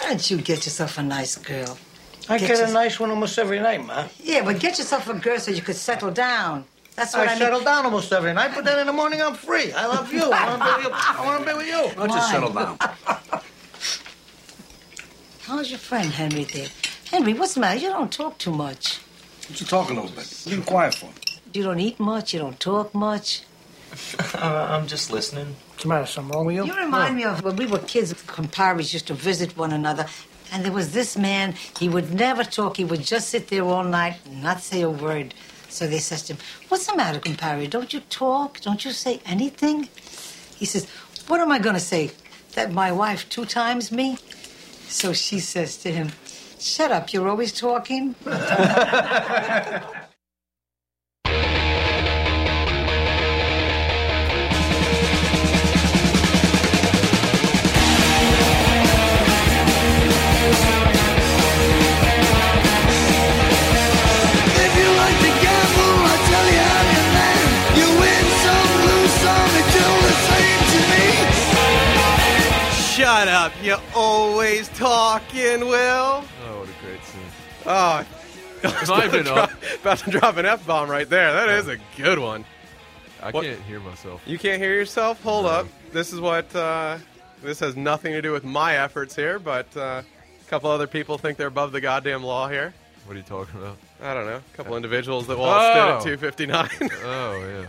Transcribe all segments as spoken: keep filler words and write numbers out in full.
Why don't you get yourself a nice girl? I Get get, your- a nice one almost every night, Ma. Yeah, but get yourself a girl so you could settle down. That's what I, I mean. settle down almost every night, but then in the morning I'm free. I love you. I want to be with you. I want to be with you. Why don't you settle down? How's your friend Henry there? Henry, what's the matter? You don't talk too much. What you talking over there? What are you quiet for? You don't eat much. You don't talk much. Uh, I'm just listening. What's the matter? Something wrong with you? You remind me of when we were kids, comparis used to visit one another. And there was this man, he would never talk. He would just sit there all night and not say a word. So they said to him, what's the matter, compari? Don't you talk? Don't you say anything? He says, what am I going to say? That my wife two times me? So she says to him, shut up, you're always talking. Shut up, you always talking, Will. Oh, what a great scene. Oh, I was Might about, have to been drop, up. about to drop an F-bomb right there. That is a good one. I What- can't hear myself. You can't hear yourself? Hold No. up. This is what, uh, this has nothing to do with my efforts here, but uh, a couple other people think they're above the goddamn law here. What are you talking about? I don't know. A couple individuals that waltzed in Oh. at two fifty-nine. Oh, yeah.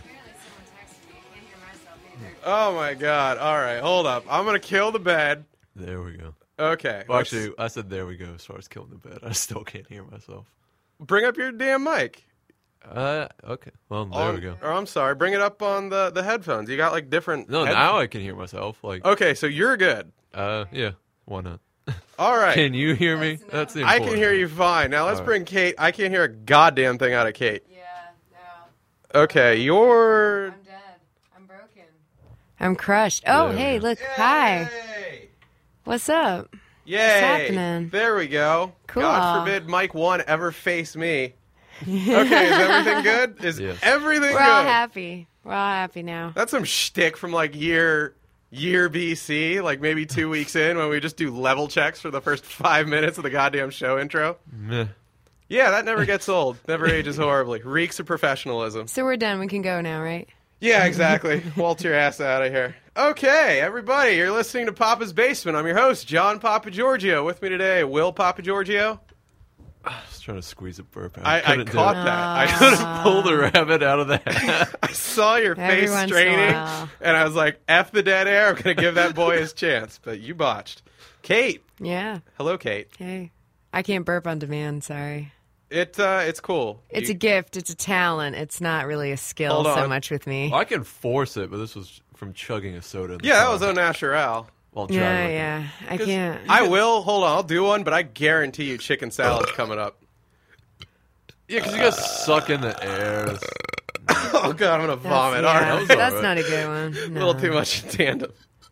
Oh, my God. All right, hold up. I'm going to kill the bed. There we go. Okay. Well, let's- actually, I said there we go as far as killing the bed. I still can't hear myself. Bring up your damn mic. Uh, okay. Well, there On- we go. Or I'm sorry, bring it up on the, the headphones. You got like different. No, head- now I can hear myself. Like, Okay, so you're good. uh, yeah, why not? All right. Can you hear me? That's the I important. can hear you fine. Now let's All right. bring Kate. I can't hear a goddamn thing out of Kate. Yeah, no. Okay, you're. I'm dead. I'm broken. I'm crushed. Oh, There we hey, go. look. Hi. Yay! What's up? Yay! happening? There we go. Cool. God forbid Mike one ever face me. Okay, is everything good? Is Yes. everything We're good? all happy. We're all happy now. That's some shtick from like year year B C, like maybe two weeks in when we just do level checks for the first five minutes of the goddamn show intro. Meh. Yeah, that never gets old. Never ages horribly. Reeks of professionalism. So we're done. We can go now, right? Yeah, exactly. Waltz your ass out of here. Okay, everybody, you're listening to Papa's Basement. I'm your host, John Papa Giorgio. With me today, Will Papa Giorgio. I was trying to squeeze a burp out. I, I couldn't do caught it. that. I Ah. Couldn't pull the rabbit out of the hat. I saw your Every face once in a straining, while. and I was like, F the dead air. I'm going to give that boy his chance. But you botched. Kate. Yeah. Hello, Kate. Hey. I can't burp on demand. Sorry. It uh, It's cool. It's You- a gift. It's a talent. It's not really a skill Hold so on. much with me. Well, I can force it, but this was from chugging a soda. In the Yeah, that car was au naturel. while Yeah, driving. yeah. I 'Cause can't. I will. Hold on. I'll do one, but I guarantee you chicken salad's coming up. Yeah, because you guys suck in the air. Oh, God, I'm going to That's- vomit. yeah, All right. was all that's right. not a good one. A No. little too much in tandem.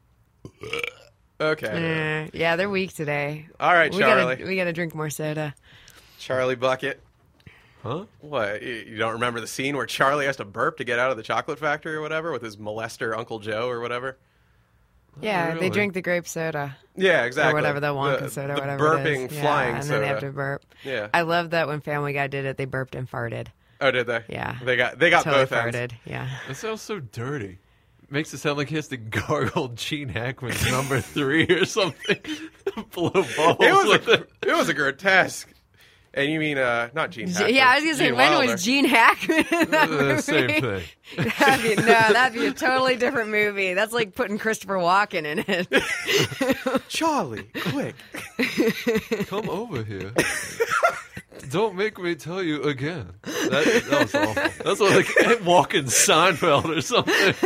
Okay. Eh, yeah, they're weak today. All right, we Charlie. Gotta, we gotta drink more soda. Charlie Bucket. Huh? What? You you don't remember the scene where Charlie has to burp to get out of the chocolate factory or whatever with his molester Uncle Joe or whatever? Yeah, really? they drink the grape soda. Yeah, exactly. Or whatever, the Wonka The- soda, the whatever burping it is. flying yeah, and soda. then they have to burp. Yeah. I love that when Family Guy did it, they burped and farted. Oh, did they? Yeah. They got they got totally both ends. farted. Yeah. That sounds so dirty. Makes it sound like he has to gargle Gene Hackman's number three or something. Blow balls It was with a it. it was a grotesque. And you mean uh not Gene Hackman? Yeah, I was gonna say, Gene when Wilder. was Gene Hackman in that Uh, movie? same thing. That'd be, no, that'd be a totally different movie. That's like putting Christopher Walken in it. Charlie, quick. Come over here. Don't make me tell you again. That, that was awful. That's like walking Seinfeld or something.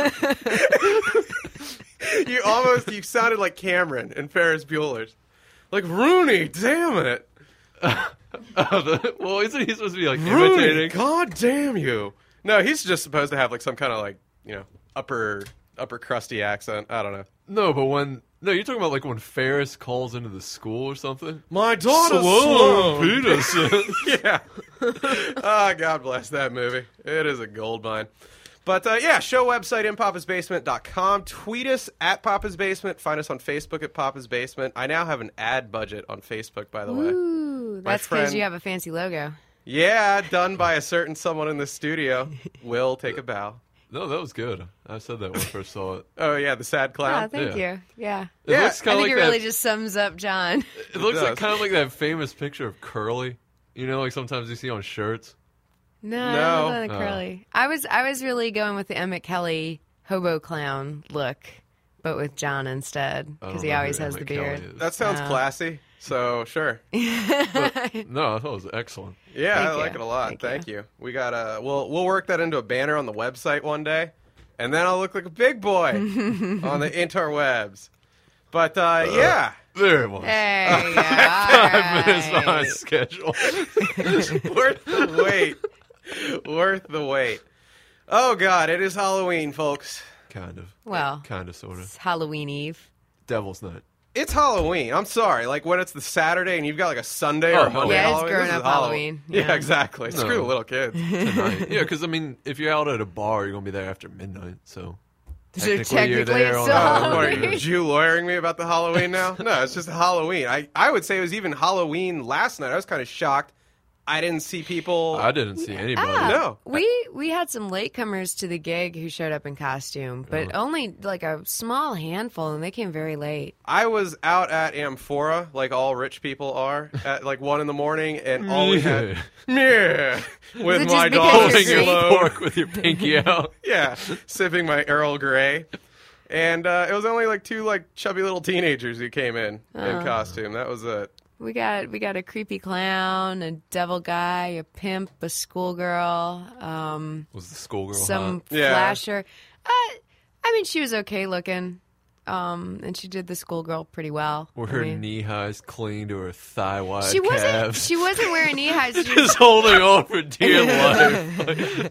You almost you sounded like Cameron in Ferris Bueller's. Like Rooney, damn it. Oh, the, well, isn't he supposed to be like Rooney, imitating? God damn you. No, he's just supposed to have like some kind of like, you know, upper upper crusty accent. I don't know. No, but when no, you're talking about like when Ferris calls into the school or something. My daughter Sloan Peterson. Yeah. Ah, God bless that movie. It is a gold mine. But, uh, yeah, show website in papas basement dot com. Tweet us at Papa's Basement. Find us on Facebook at Papa's Basement. I now have an ad budget on Facebook, by the way. Ooh, My that's because friend- you have a fancy logo. Yeah, done by a certain someone in the studio. Will, take a bow. No, that was good. I said that when I first saw it. Oh, yeah, the sad clown. Oh, thank Yeah. you. Yeah. It Yeah, looks I kind think of it like really that. just sums up John. It looks does. like kind of like that famous picture of Curly. You know, like sometimes you see on shirts. No, No. I don't know the Oh. curly. I was I was really going with the Emmett Kelly hobo clown look, but with John instead I because don't he know who always has the Emmett Kelly beard. is. That sounds Uh, classy, so sure. No, I thought it was excellent. Yeah, Thank I like you. it a lot. Thank Thank, you. We got uh we'll we'll work that into a banner on the website one day, and then I'll look like a big boy on the interwebs. But uh, yeah, There it was. Hey, yeah, Five minutes all behind right. schedule. worth the wait. Worth the wait. Oh God, it is Halloween, folks. Kind of. Well, Kind of, sort of. it's Halloween Eve. Devil's Night. It's Halloween. I'm sorry. Like when it's the Saturday and you've got like a Sunday Oh, or a Monday yeah, it's Halloween. this is grown-up Hallow- Halloween. Yeah, Yeah. exactly. Screw the little kids. Tonight. Yeah, because, I mean, if you're out at a bar, you're going to be there after midnight, so... So Technically, you're technically there it's on still the- Uh, what are Halloween. you, Jew lawyering me about the Halloween now? No, it's just Halloween. I, I would say it was even Halloween last night. I was kind of shocked. I didn't see people. I didn't see anybody. Ah, No. we we had some latecomers to the gig who showed up in costume, but only like a small handful, and they came very late. I was out at Amphora, like all rich people are, at like one in the morning, and all we had, yeah, with it my just dog because you're Holding your green? alone. fork with your pinky out. Yeah, sipping my Earl Grey. And uh, it was only like two like chubby little teenagers who came in in costume. That was it. We got we got a creepy clown, a devil guy, a pimp, a schoolgirl, um, Was the schoolgirl some hot? Yeah. flasher. Uh, I mean, she was okay looking, um, and she did the schoolgirl pretty well. Were I her mean, knee highs clean to her thigh wide she wasn't calves? she wasn't wearing knee highs. She was, Just holding on for dear life.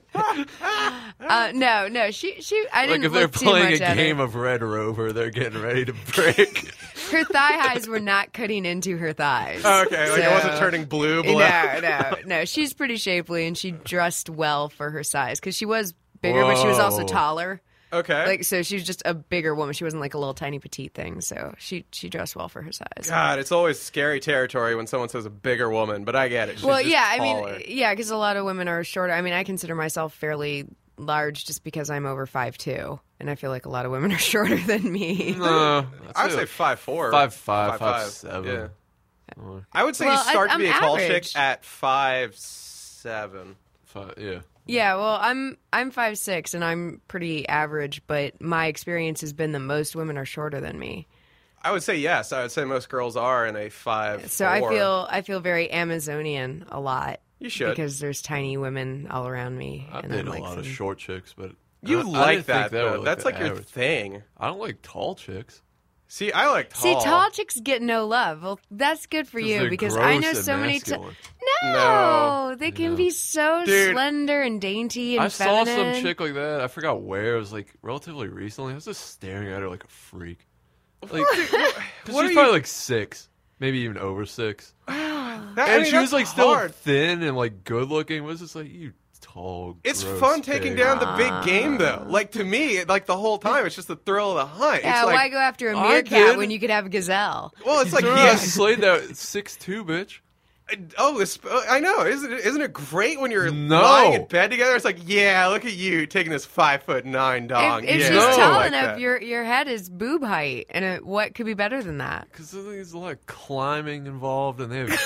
uh, no, no, she she. I Like didn't if they're look too playing much a at game her. of Red Rover, they're getting ready to break. Her thigh highs were not cutting into her thighs. Oh, okay, like it wasn't So- turning blue. below. No, no, no. She's pretty shapely, and she dressed well for her size because she was bigger, but she was also Whoa. taller. Okay. Like, so she was just a bigger woman. She wasn't like a little tiny petite thing. So she she dressed well for her size. God, it's always scary territory when someone says a bigger woman, but I get it. She's well, just yeah, taller. I mean, yeah, because a lot of women are shorter. I mean, I consider myself fairly large just because I'm over five two, and I feel like a lot of women are shorter than me. No, I would say five four, five five, five seven. Yeah. I would say Well, you start I- to be a I'm tall average. chick at five seven. Five, yeah. Yeah, well, I'm I'm five six, and I'm pretty average. But my experience has been that most women are shorter than me. I would say yes. I would say most girls are in a five. So I feel I feel very Amazonian a lot. You should. because there's tiny women all around me. I and did I'm a like lot of some- short chicks, but you I, I like didn't think that, that though. was That's the like your average. thing. I don't like tall chicks. See, I like See, tall. tall chicks get no love. Well, that's good for 'Cause you they're because gross I know and so many. T- masculine. no, No. they can be so Dude. slender and dainty and I saw feminine. some chick like that. I forgot where. It was like relatively recently. I was just staring at her like a freak. Like, 'cause What she's are you- probably like six, maybe even over six. That- And I mean, she was that's like still hard. thin and like good looking. It was just like you tall. It's gross fun taking pig. down the big game, though. Like to me, like the whole time, it's just the thrill of the hunt. Yeah, it's like, why go after a I meerkat did. when you could have a gazelle? Well, it's like Sure, I yeah. slayed that six two bitch. Oh, this, I know. Isn't it, isn't it great when you're No. lying in bed together? It's like, yeah, look at you taking this five foot nine dog. If, if yeah, she's No. tall like enough, that. your your head is boob height, and it, what could be better than that? Because there's a lot of climbing involved, and they have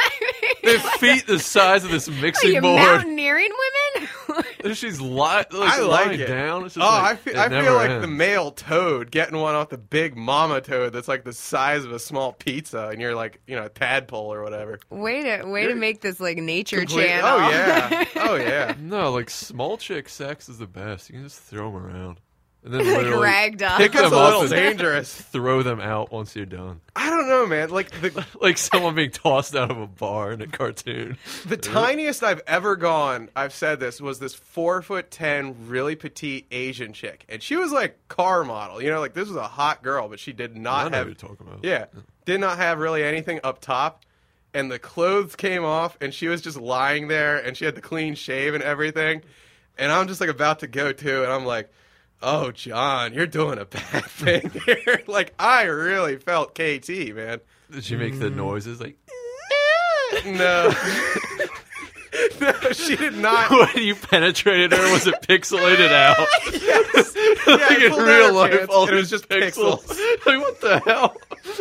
their feet the size of this Are mixing you board. mountaineering women? And she's li- like, I like lying it. down. It's just Oh, like, I feel, it I never feel like ends. the male toad getting one off the big mama toad that's like the size of a small pizza, and you're like, you know, a tadpole or whatever. way to way to You're make this like nature Complete- channel. Oh yeah, oh yeah. No, like small chick sex is the best. You can just throw them around, and then like literally ragdoll. pick It's a them up little and dangerous. throw them out once you're done. I don't know, man. Like the Like someone being tossed out of a bar in a cartoon. the tiniest I've ever gone, I've said this, was this four foot ten, really petite Asian chick, and she was like car model. You know, like this was a hot girl, but she did I not know have. what you're talking about. Yeah, did not have really anything up top, and the clothes came off, and she was just lying there, and she had the clean shave and everything. And I'm just like about to go too, and I'm like, oh, John, you're doing a bad thing here. Like, I really felt K T, man. Did she make the noises like? No. No, she did not. When you penetrated her, was it pixelated out? Yes. Like Yeah, I in pulled out real her life, pants, all and it these was just pixels. pixels. Like, what the hell?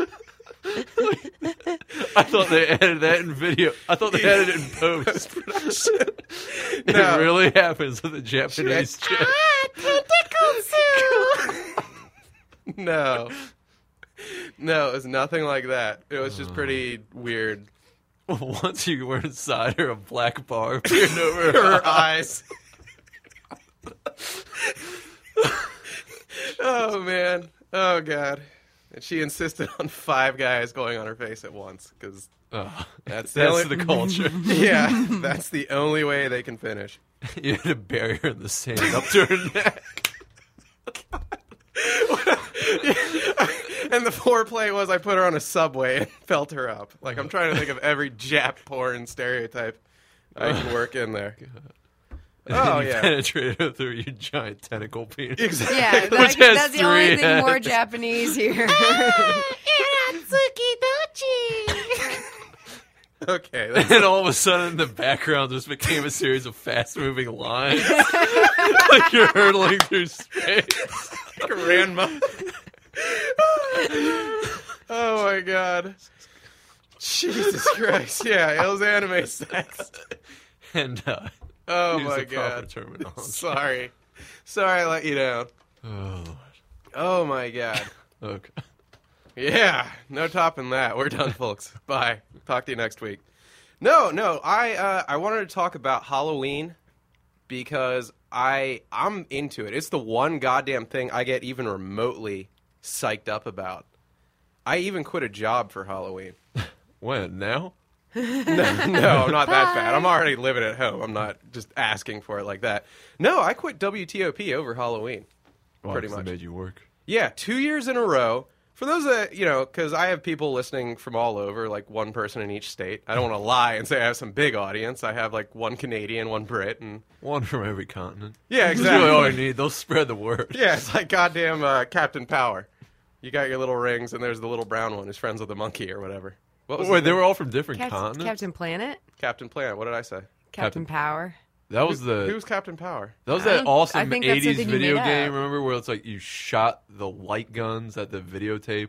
I thought they edited that in video. I thought they edited it in post. It No. really happens with a Japanese chick. No. No, it was nothing like that. It was just pretty weird. Once you were inside her, a black bar appeared over her, Her eyes. Oh, man. Oh, God. And she insisted on five guys going on her face at once, because Oh, that's, the, that's only, the culture. yeah, that's the only way they can finish. You had to bury her in the sand up to her neck. And the foreplay was I put her on a subway and felt her up. Like, I'm trying to think of every Jap porn stereotype I can work in there. And Oh, you yeah. penetrated her through your giant tentacle penis. Exactly. Yeah, that, Which has that's the only three thing more heads. Japanese here. Okay. That's, And all of a sudden, the background just became a series of fast-moving lines, like you're hurtling through space. grandma. Oh, my God. Jesus Christ. Yeah, it was anime sex. And uh, Oh, use my the proper God. terminology. Sorry. Sorry I let you down. Oh, Oh, my God. okay. Yeah, no topping that. We're done, folks. Bye. Talk to you next week. No, no, I uh, I wanted to talk about Halloween because I I'm into it. It's the one goddamn thing I get even remotely psyched up about. I even quit a job for Halloween. When? Now? No, no, not that bad. I'm already living at home. I'm not just asking for it like that. No, I quit W T O P over Halloween. Why, Pretty 'cause much. They made you work. Yeah, two years in a row. For those that, you know, because I have people listening from all over, like one person in each state. I don't want to lie and say I have some big audience. I have like one Canadian, one Brit, and One from every continent. yeah, That's exactly. really all you need. They'll spread the word. Yeah, it's like goddamn uh, Captain Power. You got your little rings, and there's the little brown one who's friends with the monkey or whatever. What was Wait, his they name? were all from different Captain, continents? Captain Planet? Captain Planet. What did I say? Captain Captain- Power? That was the... Who's Captain Power? That was I that think- I awesome think that's eighties something you video made game, up. remember, where it's like you shot the light guns at the videotape?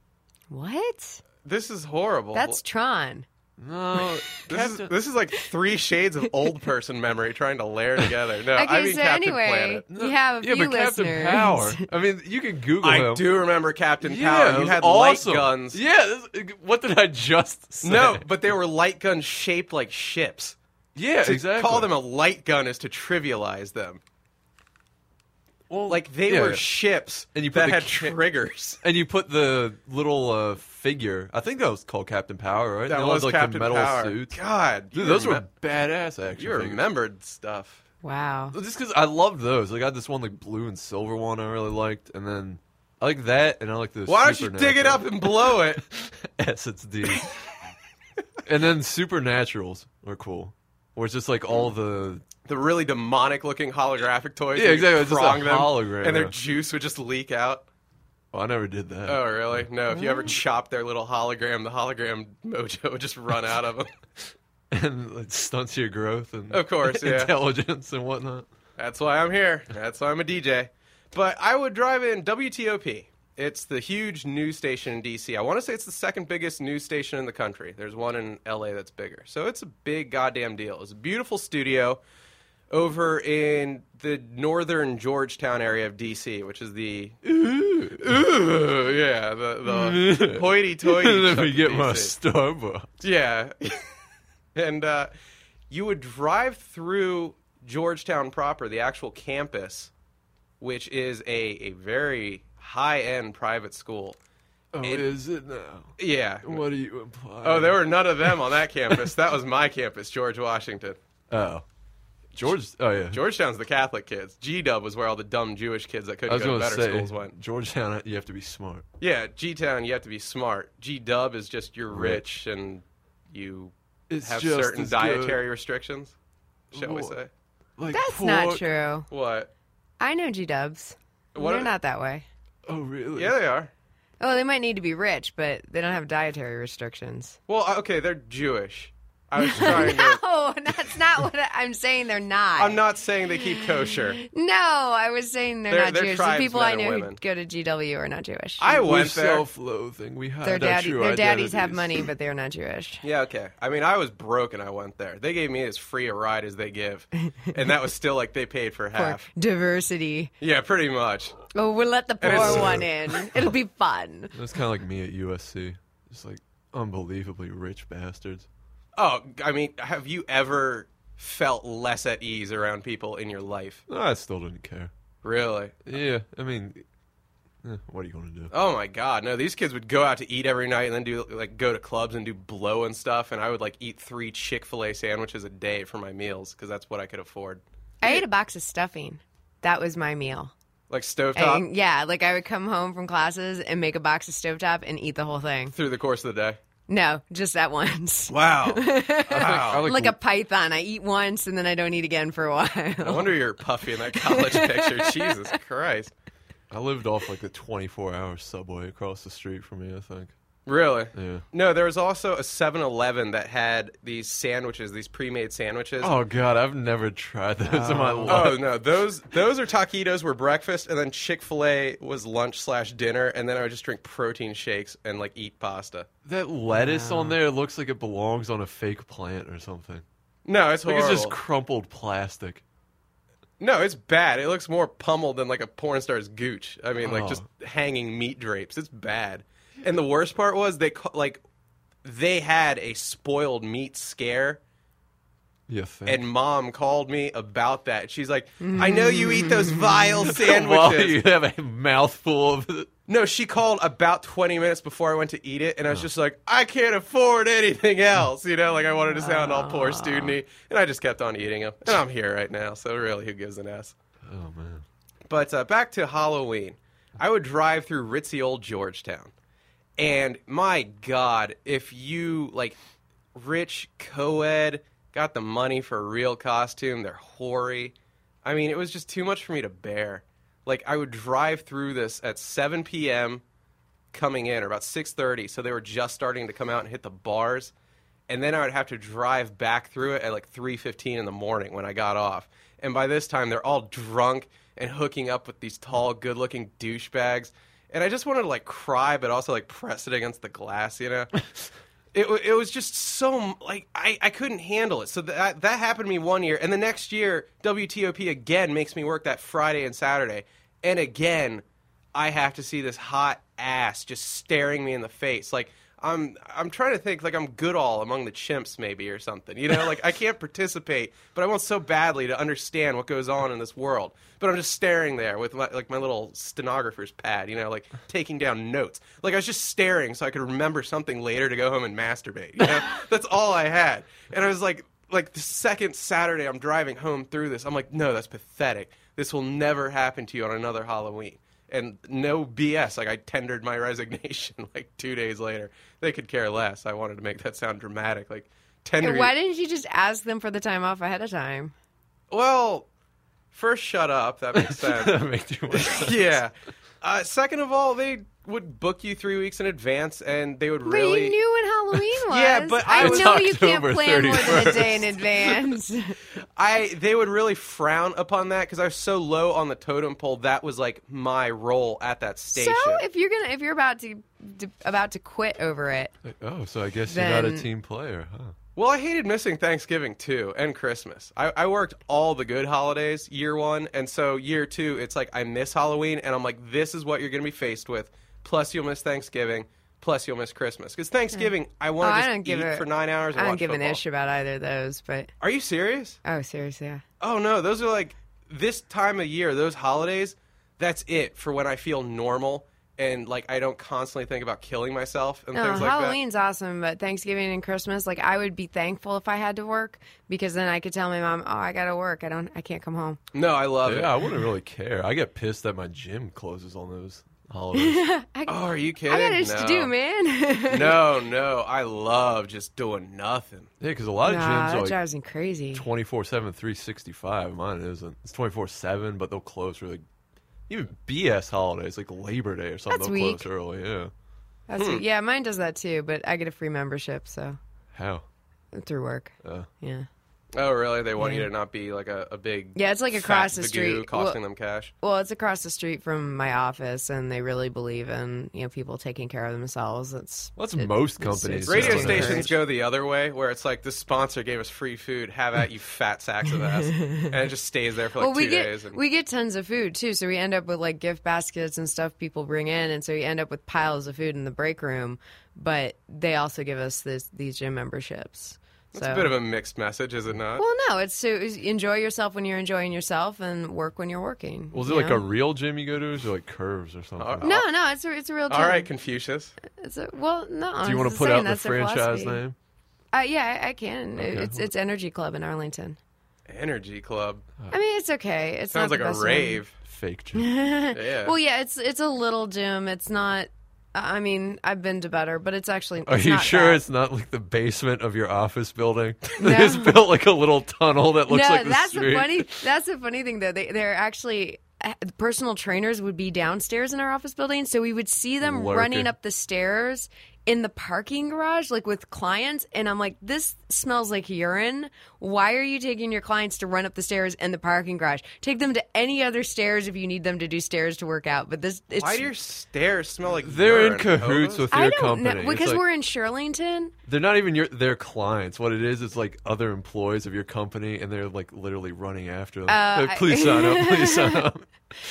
What? This is horrible. That's Tron. No, This is, this is like three shades of old person memory trying to layer together. No, Okay, I mean so Captain anyway, Planet. we have a yeah, few but Captain listeners. Power. I mean, you can Google I him. do remember Captain Yeah, Power. it You was had awesome. light guns. Yeah, this, what did I just say? No, but they were light guns shaped like ships. yeah, To exactly. call them a light gun is to trivialize them. well, Like they yeah. were ships And you put that the had ca- triggers. And you put the little uh, figure. I think that was called Captain Power, right? That They all was had, like, Captain the metal Power. suits. God, Dude, you those remem- were badass action you figures. remembered stuff. Wow. Just because I loved those. I got this one like blue and silver one I really liked, and then I like that, and I like the. Why don't you dig it up and blow it? S it's D. And then Supernaturals are cool. Where it's just like all the The really demonic looking holographic toys. Yeah, you exactly, it's just a prong them, hologram, and their yeah. juice would just leak out. oh, I never did that. Oh, really? No. If you ever chop their little hologram, the hologram mojo would just run out of them. And it stunts your growth and Of course, yeah. intelligence and whatnot. That's why I'm here. That's why I'm a D J. But I would drive in W T O P. It's the huge news station in D C. I want to say it's the second biggest news station in the country. There's one in L A that's bigger. So it's a big goddamn deal. It's a beautiful studio over in the northern Georgetown area of D C, which is the ooh, ooh yeah, the, the hoity-toity Let chunk me of get D C. my Starbucks. Yeah. And uh, you would drive through Georgetown proper, the actual campus, which is a, a very high-end private school. Oh, It- is it now? Yeah. What do you imply? Oh, there were none of them on that campus. That was my campus, George Washington. Oh, George. Oh yeah. Georgetown's the Catholic kids. G-Dub was where all the dumb Jewish kids that I couldn't was go to going to better say schools went. Georgetown. You have to be smart. Yeah, G-Town, you have to be smart. G-Dub is just you're Rich. rich and you It's have just certain as dietary good. restrictions, shall we Wha- say. Like That's not pork. true. What? I know G-dubs. What They're are- not that way. Oh, really? Yeah, they are. Oh, they might need to be rich, but they don't have dietary restrictions. Well, uh, okay, they're Jewish. I was trying to. No, that's not what I, I'm saying. They're not. I'm not saying they keep kosher. No, I was saying they're, They're- not they're Jewish. The people I tribesmen know and who women. go to G W are not Jewish. I We're went there. self-loathing. We hide their our daddy, true their daddies have identities. money, but they're not Jewish. Yeah, okay. I mean, I was broke and I went there. They gave me as free a ride as they give, and that was still like they paid for For half. diversity. Yeah, pretty much. Oh, we'll let the poor it's- one in. It'll be fun. That's kind of like me at U S C. Just like unbelievably rich bastards. Oh, I mean, have you ever felt less at ease around people in your life? No, I still didn't care. Really? Yeah, I mean, eh, what are you going to do? Oh my God, no! These kids would go out to eat every night and then do like go to clubs and do blow and stuff, and I would like eat three Chick-fil-A sandwiches a day for my meals because that's what I could afford. I ate a box of stuffing. That was my meal. Like stovetop And, yeah, like I would come home from classes and make a box of stovetop and eat the whole thing. through the course of the day. No, just that once. Wow! I wow! like, Like a python. I eat once and then I don't eat again for a No while. wonder you're puffy in that college picture. Jesus Christ! I lived off like the twenty-four hour subway across the street from me, I think. Really? Yeah. No, there was also a seven eleven that had these sandwiches, these pre-made sandwiches. Oh, God, I've never tried those in my Oh life. no, those those are taquitos were breakfast, and then Chick-fil-A was lunch slash dinner, and then I would just drink protein shakes and like eat pasta. That lettuce on there looks like it belongs on a fake plant or something. No, it's Like horrible. it's just crumpled plastic. No, it's bad. It looks more pummeled than like a porn star's gooch. I mean, like Oh. just hanging meat drapes. It's bad. And the worst part was they ca- like they had a spoiled meat scare. You think? And mom called me about that. She's like, I know you eat those vile Well, sandwiches. you have a mouthful of it. No, she called about twenty minutes before I went to eat it, and I was just like, I can't afford anything else. You know, like I wanted to sound all poor student-y, and I just kept on eating them. And I'm here right now, so really, who gives an S? Oh, man. But uh, back to Halloween. I would drive through ritzy old Georgetown. And my God, if you, like, rich co-ed, got the money for a real costume, they're hoary. I mean, it was just too much for me to bear. Like, I would drive through this at seven p.m. coming in, or about six thirty, so they were just starting to come out and hit the bars. And then I would have to drive back through it at, like, three fifteen in the morning when I got off. And by this time, they're all drunk and hooking up with these tall, good-looking douchebags. And I just wanted to, like, cry, but also, like, press it against the glass, you know? it, wa- it was just so, like, I, I couldn't handle it. So that, that happened to me one year. And the next year, W T O P again makes me work that Friday and Saturday. And again, I have to see this hot ass just staring me in the face. Like, I'm I'm trying to think, like, I'm Goodall among the chimps, maybe, or something. You know, like, I can't participate, but I want so badly to understand what goes on in this world. But I'm just staring there with, my, like, my little stenographer's pad, you know, like, taking down notes. Like, I was just staring so I could remember something later to go home and masturbate, you know? That's all I had. And I was like, like, the second Saturday I'm driving home through this, I'm like, no, that's pathetic. This will never happen to you on another Halloween. And no B S, like I tendered my resignation like two days later. They could care less. I wanted to make that sound dramatic. Like tender. Why didn't you just ask them for the time off ahead of time? Well, first, shut up. That makes sense. That makes too much sense. Yeah. Uh, second of all, they would book you three weeks in advance, and they would But really. you knew when Halloween was. Yeah, but I I was- know you can't October plan more than a thirty-first. day in advance. I they would really frown upon that because I was so low on the totem pole. That was like my role at that station. So if you're gonna, if you're about to, to about to quit over it, Like, oh, so I guess you're not a Then- team player, huh? Well, I hated missing Thanksgiving, too, and Christmas. I, I worked all the good holidays year one, and so year two, it's like I miss Halloween, and I'm like, this is what you're going to be faced with. Plus, you'll miss Thanksgiving. Plus, you'll miss Christmas. Because Thanksgiving, I oh, want to I just don't give eat a, for nine hours and I don't watch give football. an ish about either of those. But Are you serious? oh, seriously, yeah. Oh, no. Those are like, this time of year, those holidays, that's it for when I feel normal and, like, I don't constantly think about killing myself and No, things like that. Halloween's awesome, but Thanksgiving and Christmas, like I would be thankful if I had to work because then I could tell my mom, "Oh, I got to work. I don't. I can't come home." No, I love it. Yeah, I wouldn't really care. I get pissed that my gym closes on those holidays. I, Oh, are you kidding? I got itch no. to do, man. no, no. I love just doing nothing. Yeah, because a lot of Nah, gyms that are like drives me crazy. twenty-four seven, three sixty-five. Mine isn't. It's twenty-four seven, but they'll close for like even B S holidays, like Labor Day or something. That's they'll weak. close early. Yeah. That's yeah, mine does that too, but I get a free membership, so How? through work. Uh, Yeah. Oh, really? They want Yeah. you to not be like a, a big Yeah, it's like fat across the Vagoo street. costing Well- them cash. Well, it's across the street from my office, and they really believe in you know people taking care of themselves. It's Well, that's it- most it's- companies. it's Radio just Yeah. stations encouraged. go the other way, where it's like the sponsor gave us free food. Have at you, fat sacks of ass, and it just stays there for like well, we two get days. And we get tons of food too, so we end up with like gift baskets and stuff people bring in, and so we end up with piles of food in the break room. But they also give us this these gym memberships. it's so. a bit of a mixed message, is it not? Well, no, it's to enjoy yourself when you're enjoying yourself, and work when you're working. Was it you like know? a real gym you go to, or is it like Curves or something? Uh, No, no, it's a it's a real gym. All right, Confucius. It's a, well, no. Do you want I'm to put saying out the that's their franchise philosophy. name? Uh, yeah, I, I can. Okay. It's it's Energy Club in Arlington. Energy Club. I mean, it's okay. It's Sounds not like the a best rave. Fake gym. One. Yeah. Well, yeah, it's it's a little gym. It's not. I mean, I've been to better, but it's actually. Are it's you not sure bad. it's not like the basement of your office building? No. They just built like a little tunnel that looks no, like the that's street. the funny. That's the funny thing, though. They they're actually uh, personal trainers would be downstairs in our office building, so we would see them Lurking. running up the stairs in the parking garage, like with clients. And I'm like, this smells like urine. Why are you taking your clients to run up the stairs in the parking garage? Take them to any other stairs if you need them to do stairs to work out. But this, it's Why do your stairs smell like They're in urine? cahoots Hobos? with your I don't company. know It's because like- we're in Shirlington. They're not even your their clients. What it is, is like other employees of your company, and they're like literally running after them. Uh, They're like, please sign up. Please sign up.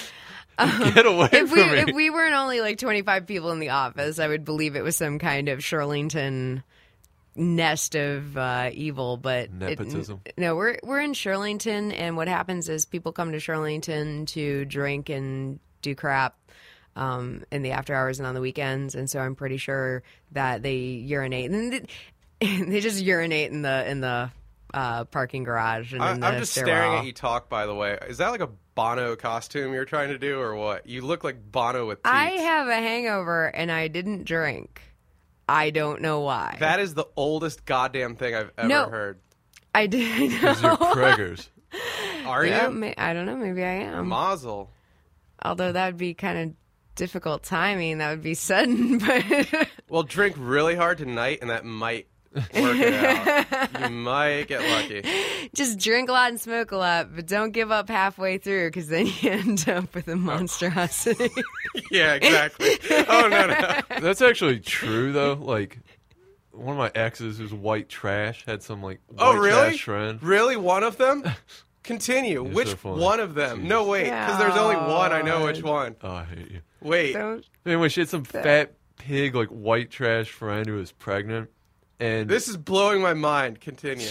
Get away If from we me. if we weren't only like twenty-five people in the office, I would believe it was some kind of Shirlington nest of uh, evil. But it- Nepotism. no, we're we're in Shirlington, and what happens is people come to Shirlington to drink and do crap um, in the after hours and on the weekends, and so I'm pretty sure that they urinate and they, they just urinate in the in the uh, parking garage and I, in the I'm just stairwell. staring at you talk, by the way. Is that like a Bono costume you're trying to do, or what? You look like Bono with teeth. I have a hangover and I didn't drink. I don't know why. That is the oldest goddamn thing I've ever No. heard. I did. Because you're preggers. Are Yeah, you? may- I don't know. Maybe I am. Mazel. Although that would be kind of difficult timing. That would be sudden. But Well, drink really hard tonight, and that might work it out. You might get lucky. just drink a lot and smoke a lot, but don't give up halfway through because then you end up with a monstrosity. Yeah, exactly. Oh, no, no. That's actually true though. Like one of my exes who's white trash had some like white Oh, really? trash friend. Really? One of them? Continue. You're Which so funny. one of them? No, wait, because there's only one. I know which one. Oh, I hate you. Wait. Don't. Anyway, she had some fat pig like white trash friend who was pregnant, and This is blowing my mind. Continue.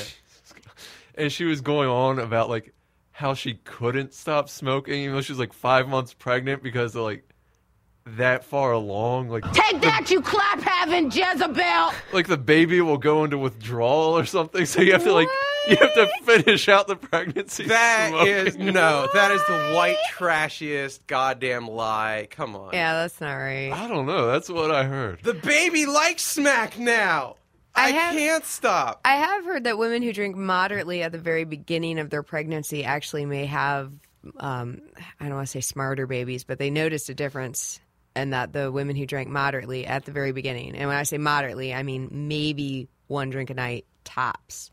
and she was going on about like how she couldn't stop smoking even though she was like five months pregnant because they're like that far along. Like Take that, you clap having Jezebel! like the baby will go into withdrawal or something, so you have to like you have to finish out the pregnancy. That smoking. is no. That is the white trashiest goddamn lie. Come on. Yeah, that's not right. I don't know. That's what I heard. The baby likes smack now. I, I have- can't stop. I have heard that women who drink moderately at the very beginning of their pregnancy actually may have, um, I don't want to say smarter babies, but they noticed a difference in that the women who drank moderately at the very beginning. And when I say moderately, I mean maybe one drink a night tops.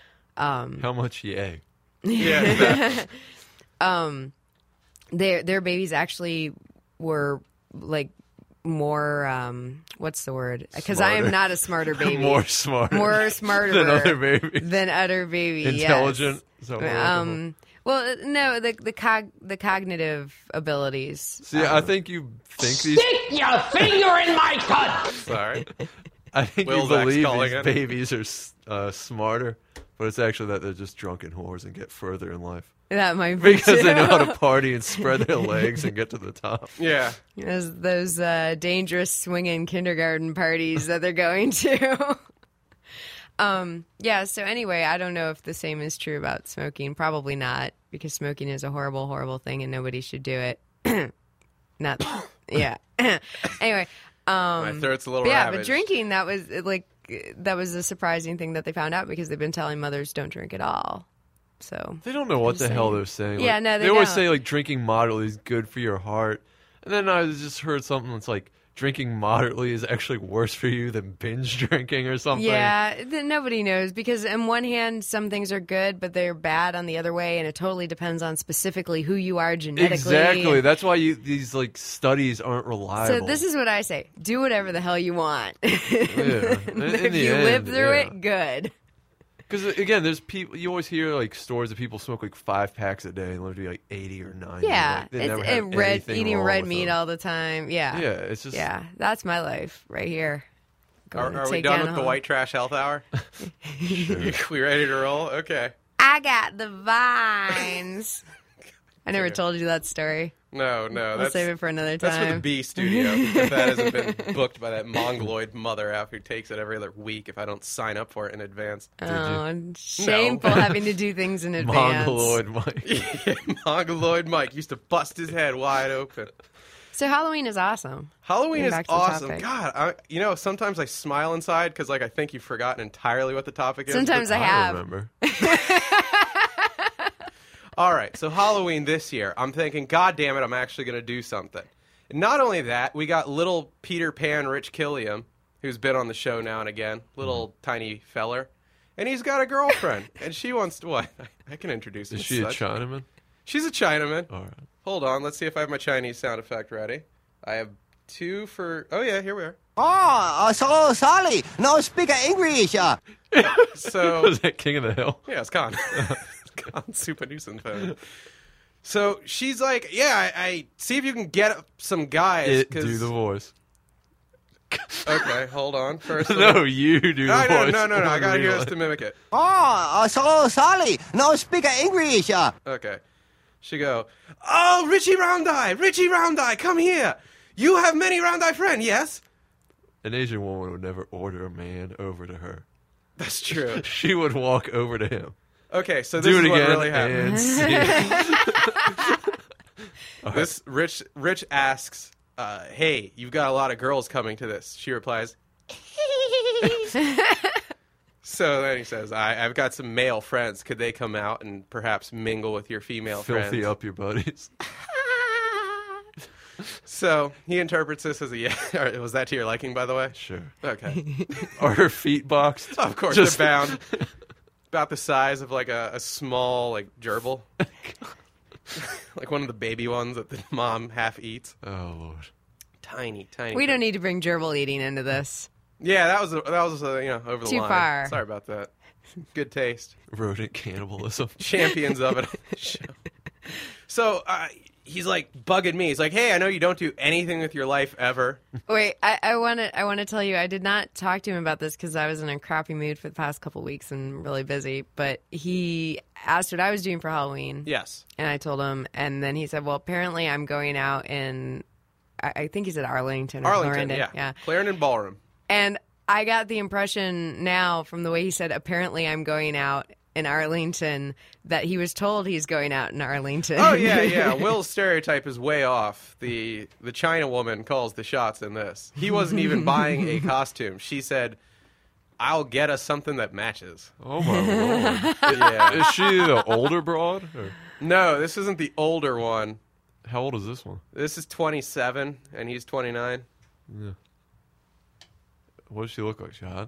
How much yay? Yeah. that- Their their babies actually were like more, um, what's the word? Because I am Smarter. not a smarter baby. More smart. More smarter than other babies. than other baby. yes. Intelligent. Is that what we're looking Um, well, no, the the cog the cognitive abilities. for? See, I think you think these. Stick your finger in my cunt! Sorry. I think Will's you ex believe calling these in. babies are uh, smarter, but it's actually that they're just drunken whores and get further in life That might be because too. they know how to party and spread their legs and get to the top. Yeah. those those uh, dangerous swinging kindergarten parties that they're going to. um, yeah. So anyway, I don't know if the same is true about smoking. Probably not, because smoking is a horrible, horrible thing, and nobody should do it. Not Yeah. Anyway, um, My throat's a little but yeah, ravaged. but drinking, that was like that was a surprising thing that they found out because they've been telling mothers don't drink at all. So They don't know what the I'm hell saying. they're saying. Yeah, Like, no, they always don't. say like drinking moderately is good for your heart, and then I just heard something that's like drinking moderately is actually worse for you than binge drinking or something. yeah, th- nobody knows because on one hand, some things are good, but they're bad on the other way, and it totally depends on specifically who you are genetically. Exactly. That's why you, these like studies aren't reliable. So this is what I say: do whatever the hell you want. Yeah. In- in if the you end, live through yeah. it, good. Because again, there's people. You always hear like stories of people smoke like five packs a day and live to be like eighty or ninety. Yeah, Like, they it's never have and red anything eating wrong red with meat them. all the time. Yeah, Yeah, it's just yeah. That's my life right here. Are, Going to are we take done down with the home. white trash health hour? we ready to roll? Okay. I got the vines. I never told you that story. No, no. I'll That's, save it for another that's for the time. B studio. If that hasn't been booked by that mongoloid mother after who takes it every other week if I don't sign up for it in advance. Oh, shameful having to do things in advance. Mongoloid Mike. Yeah, mongoloid Mike used to bust his head wide open. So Halloween is awesome. Halloween Getting is back to the awesome. topic. God, I, you know, sometimes I smile inside because, like, I think you've forgotten entirely what the topic is. Sometimes but- I have. remember. All right, so Halloween this year, I'm thinking, God damn it, I'm actually going to do something. And not only that, we got little Peter Pan Rich Killiam, who's been on the show now and again, little Mm-hmm. tiny feller, and he's got a girlfriend, and she wants to, what? I can introduce her Is as she a such. Chinaman? She's a Chinaman. All right. Hold on, let's see if I have my Chinese sound effect ready. I have two for, oh yeah, here we are. Oh, uh, so sorry. No speak English. Uh. So, Was that King of the Hill? yeah, it's Khan. Khan Super Nuisance phone. So she's like, yeah, I, I see if you can get some guys. It 'cause- do the voice. Okay, hold on. First, No, you do the I know, voice. no, no, no. I gotta hear Real this it. to mimic it. Oh, uh, so sorry. No speak English. Uh. Okay. She go, oh, Richie Round Eye, Richie Round Eye, come here. You have many Round Eye friends, yes? An Asian woman would never order a man over to her. That's true. She would walk over to him. Okay, so this Do is it what again really happened. and see. This Rich Rich asks, uh, hey, you've got a lot of girls coming to this. She replies, so then he says, I, I've got some male friends. Could they come out and perhaps mingle with your female Filthy friends? up your buddies. So he interprets this as a yeah. Or was that to your liking, by the way? Sure. Okay. Are her feet boxed? Of course, Just- they're bound. About the size of like a, a small like gerbil. Like one of the baby ones that the mom half eats. Oh, Lord. Tiny, tiny. We don't thing. need to bring gerbil eating into this. Yeah, that was that was uh, you know over the Too line. far. Sorry about that. Good taste. Rodent cannibalism. Champions of it. on the show. So uh, he's like bugging me. He's like, "Hey, I know you don't do anything with your life ever." Wait, I, I want to. I want to tell you, I did not talk to him about this because I was in a crappy mood for the past couple weeks and really busy. But he asked what I was doing for Halloween, Yes. and I told him, and then he said, "Well, apparently I'm going out in, I, I think he said Arlington or Arlington. Clarendon, Yeah. yeah." Clarendon Ballroom. And I got the impression now from the way he said, "Apparently I'm going out in Arlington," that he was told he's going out in Arlington. Oh yeah, yeah. Will's stereotype is way off. The the China woman calls the shots in this. He wasn't even buying a costume. She said, "I'll get us something that matches." Oh, my Lord. Yeah. Is she the older broad? Or No, this isn't the older one. how old is this one? This is twenty-seven, and he's twenty-nine. What does she look like, Shad?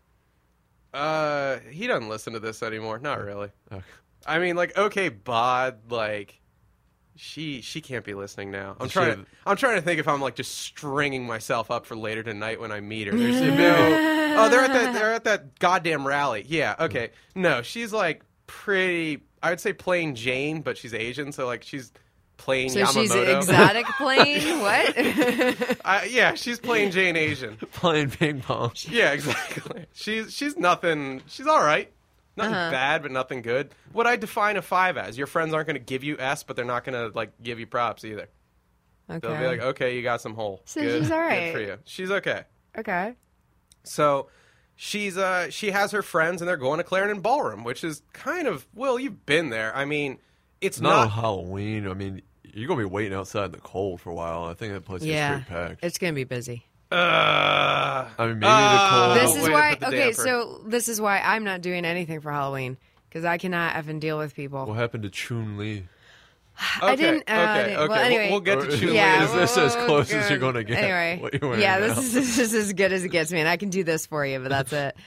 Uh, he doesn't listen to this anymore. Not really. Okay. I mean, like, okay, Bod, like, she she can't be listening now. I'm Does trying. she To, have- I'm trying to think if I'm like just stringing myself up for later tonight when I meet her. There's no. Oh, they're at that. They're at that goddamn rally. Yeah. Okay. No, she's like pretty. I would say plain Jane, but she's Asian, so like she's plain So Yamamoto. she's exotic plain? What? I, yeah, she's plain Jane Asian. Playing ping pong. Yeah, exactly. She's she's nothing. She's all right. Nothing Uh-huh. bad, but nothing good. What I define a five as. Your friends aren't going to give you S, but they're not going to like give you props either. Okay. They'll be like, okay, you got some hole. So Good. she's all Good right. for you. She's okay. Okay. So she's uh she has her friends and they're going to Clarendon Ballroom, which is kind of well, you've been there. I mean, it's Not, not. on Halloween. I mean, You're gonna be waiting outside in the cold for a while. I think that place Yeah, gets straight packed. it's gonna be busy. Uh, I mean, maybe uh, the This cold. is way to why. put the Okay, damper. so this is why I'm not doing anything for Halloween because I cannot effing deal with people. What happened to Chun Li? I Okay, didn't. Uh, okay, I didn't- okay. Well, anyway, We'll get to Or- Chun-Li. yeah, Is this as we'll close as go- you're gonna get? Anyway, What you're wearing yeah, now? this is, this is as good as it gets me, and I can do this for you, but that's it.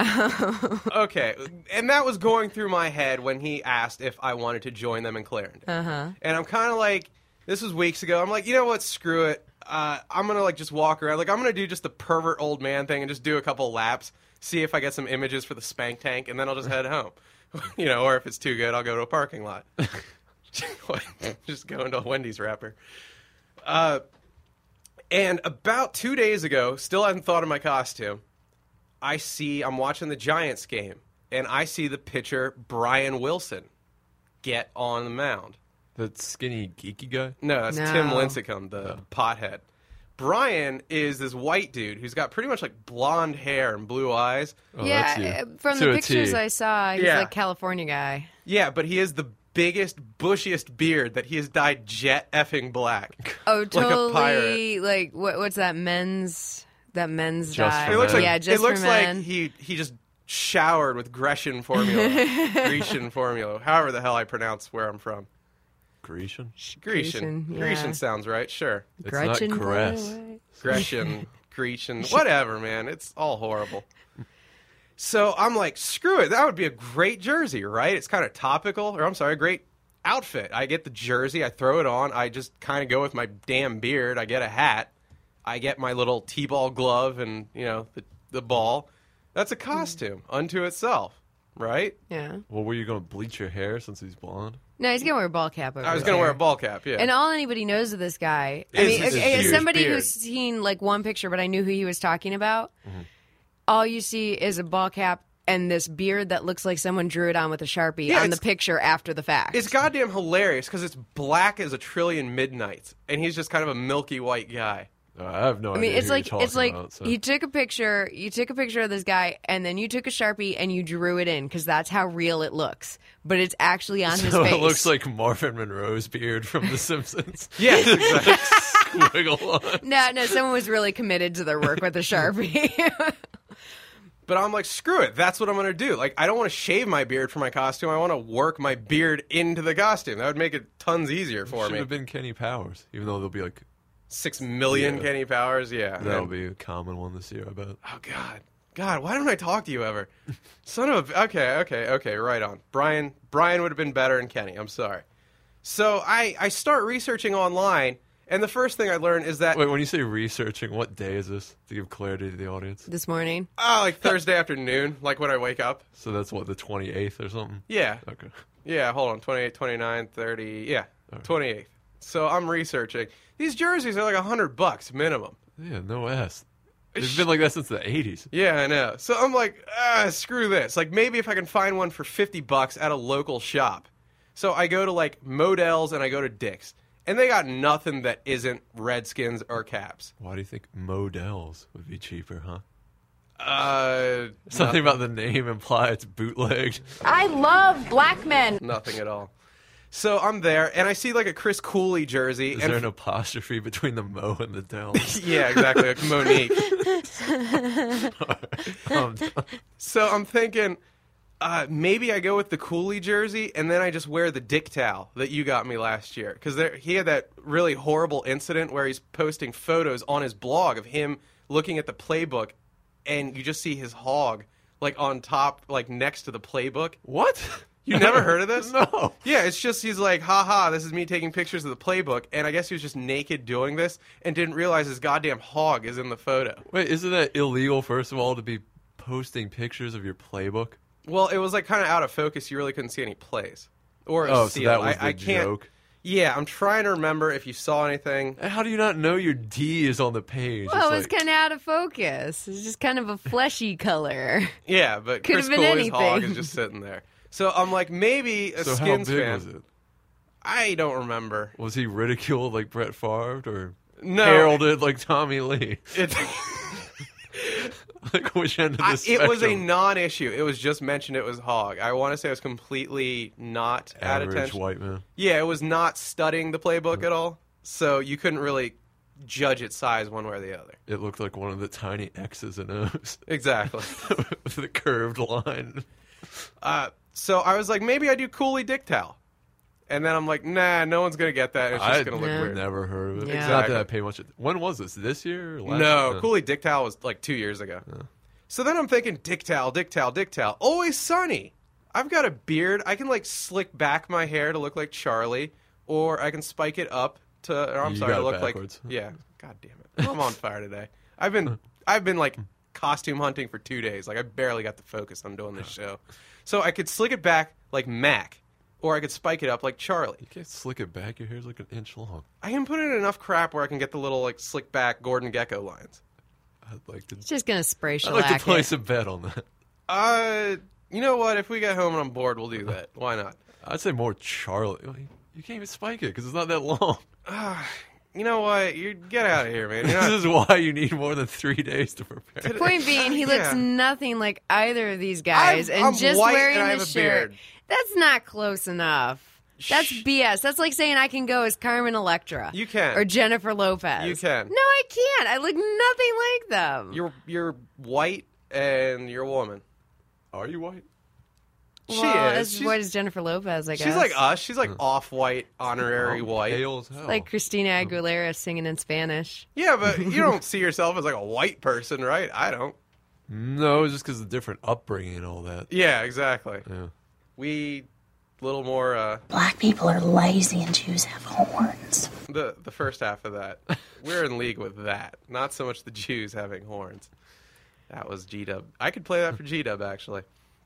Okay, and that was going through my head when he asked if I wanted to join them in Clarendon. Uh-huh. And I'm kind of like, this was weeks ago. I'm like, you know what? Screw it. Uh, I'm gonna like just walk around. Like I'm gonna do just the pervert old man thing and just do a couple laps, see if I get some images for the spank tank, and then I'll just head home. You know, or if it's too good, I'll go to a parking lot. Just go into a Wendy's wrapper. Uh, and about two days ago, still hadn't thought of my costume. I see, I'm watching the Giants game, and I see the pitcher, Brian Wilson, get on the mound. That skinny geeky guy. No, that's No. Tim Lincecum, the pothead. Brian is this white dude who's got pretty much like blonde hair and blue eyes. Oh, yeah, that's you. uh, from To the a pictures T. I saw, he's Yeah. like California guy. Yeah, but he has the biggest, bushiest beard that he has dyed jet effing black. Oh, Like a totally. Like, what? What's that men's? That men's Just dye? for It looks like yeah, just it looks for like men. he he just showered with Grecian formula, Grecian formula, however the hell I pronounce where I'm from. Grecian. Grecian, Grecian, yeah. Grecian sounds right, sure. It's Gretchen, not by grass. the way. Grecian, Grecian, whatever, man. It's all horrible. So I'm like, screw it. That would be a great jersey, right? It's kind of topical, or I'm sorry, a great outfit. I get the jersey, I throw it on, I just kind of go with my damn beard. I get a hat, I get my little t-ball glove, and you know the the ball. That's a costume unto itself, right? Yeah. Well, were you gonna bleach your hair since he's blonde? No, he's gonna wear a ball cap over I was his gonna wear hair. a ball cap, yeah. And all anybody knows of this guy, I Is mean, his as huge somebody beard. who's seen like one picture, but I knew who he was talking about. Mm-hmm. All you see is a ball cap and this beard that looks like someone drew it on with a Sharpie Yeah, on the it's- picture after the fact. It's goddamn hilarious because it's black as a trillion midnights, and he's just kind of a milky white guy. Uh, I have no I mean, idea. it's who like you're it's like talking about, so. you took a picture, you took a picture of this guy, and then you took a Sharpie and you drew it in because that's how real it looks. But it's actually on his So face. it looks like Marvin Monroe's beard from The Simpsons. Yes, exactly. Squiggle on. no, no, someone was really committed to their work with the Sharpie. But I'm like, screw it. That's what I'm going to do. Like, I don't want to shave my beard for my costume. I want to work my beard into the costume. That would make it tons easier for Should me. have been Kenny Powers, even though there'll be like Six million Yeah. Kenny Powers, yeah. that'll And- be a common one this year. I bet. Oh, God. God, why don't I talk to you ever? Son of a... Okay, okay, okay, right on. Brian Brian would have been better than Kenny. I'm sorry. So I, I start researching online, and the first thing I learned is that... Wait, when you say researching, what day is this to give clarity to the audience? This morning. Oh, like Thursday afternoon, like when I wake up. So that's what, the twenty-eighth or something? Yeah. Okay. Yeah, hold on. twenty-eight, twenty-nine, thirty. Yeah, twenty-eighth. So I'm researching. These jerseys are like a hundred bucks minimum. Yeah, no ass. They've been like that since the eighties. Yeah, I know. So I'm like, ah, screw this. Like maybe if I can find one for fifty bucks at a local shop. So I go to like Modell's and I go to Dick's. And they got nothing that isn't Redskins or Caps. Why do you think Modell's would be cheaper, huh? Uh, Something about the name implies it's bootlegged. I love black men. nothing at all. So I'm there and I see like a Chris Cooley jersey. Is and there an apostrophe between the Mo and the Dells? Yeah, exactly. Like Monique. Um, So I'm thinking, uh, maybe I go with the Cooley jersey, and then I just wear the dick towel that you got me last year. Because he had that really horrible incident where he's posting photos on his blog of him looking at the playbook, and you just see his hog, like, on top, like, next to the playbook. what? You never heard of this? No. Yeah, it's just he's like, haha, this is me taking pictures of the playbook, and I guess he was just naked doing this and didn't realize his goddamn hog is in the photo. Wait, isn't that illegal, first of all, to be posting pictures of your playbook? Well, it was like kind of out of focus. You really couldn't see any plays. Or Oh, so seal. that was I, the I can't, joke? Yeah, I'm trying to remember if you saw anything. How do you not know your D is on the page? Well, it's it's like, kind of out of focus. It's just kind of a fleshy color. Yeah, but Could Chris have been Cooley's hog anything. is just sitting there. So I'm like, maybe a so how Skins big fan. was it? I don't remember. Was he ridiculed like Brett Favre or No. heralded like Tommy Lee? It, Like which end of the I, spectrum? it was a non-issue. It was just mentioned it was hog. I want to say it was completely not at average attention. white man. Yeah, it was not studying the playbook at all, so you couldn't really judge its size one way or the other. It looked like one of the tiny X's and O's. Exactly. With the curved line. Uh, so I was like, maybe I do Cooley Dick Towel. And then I'm like, nah, no one's going to get that. It's just I going to look Yeah. weird. never heard of it. Yeah. Not Exactly. that I pay much. att- When was this? This year? Or last No, year? Cooley Dick Towel was like two years ago. So then I'm thinking, Dick Towel, Dick Towel, Dick Towel. Always Sunny. I've got a beard. I can like slick back my hair to look like Charlie, or I can spike it up to. Or I'm You sorry, got to it look backwards. like. Yeah. God damn it. I'm on fire today. I've been I've been like costume hunting for two days. Like I barely got the focus on doing this show. So I could slick it back like Mac, or I could spike it up like Charlie. You can't slick it back. Your hair's like an inch long. I can put in enough crap where I can get the little like slick back Gordon Gekko lines. I'd like to. It's just gonna spray I'd shellac like to it. place a bet on that. Uh, you know what? If we get home and I'm bored, we'll do that. Why not? I'd say more Charlie. You can't even spike it because it's not that long. You know what? You get out of here, man. You're This not, is why you need more than three days to prepare. Point being, he looks Yeah. nothing like either of these guys, I'm- and I'm just white wearing and I the have a shirt. beard. That's not close enough. That's Shh. B S. That's like saying I can go as Carmen Electra. You can. Or Jennifer Lopez. You can. No, I can't. I look nothing like them. you're you're white and you're a woman. Are you white? She well, is. as She's- white as Jennifer Lopez, I guess. She's like us. She's like off-white, honorary white. Pale as hell. Like Christina Aguilera singing in Spanish. Yeah, but you don't see yourself as like a white person, right? I don't. No, just because of the different upbringing and all that. Yeah, exactly. Yeah. We little more uh, Black people are lazy and Jews have horns. the the first half of that. We're in league with that. Not so much the Jews having horns. That was G-Dub. I could play that for G-Dub, actually.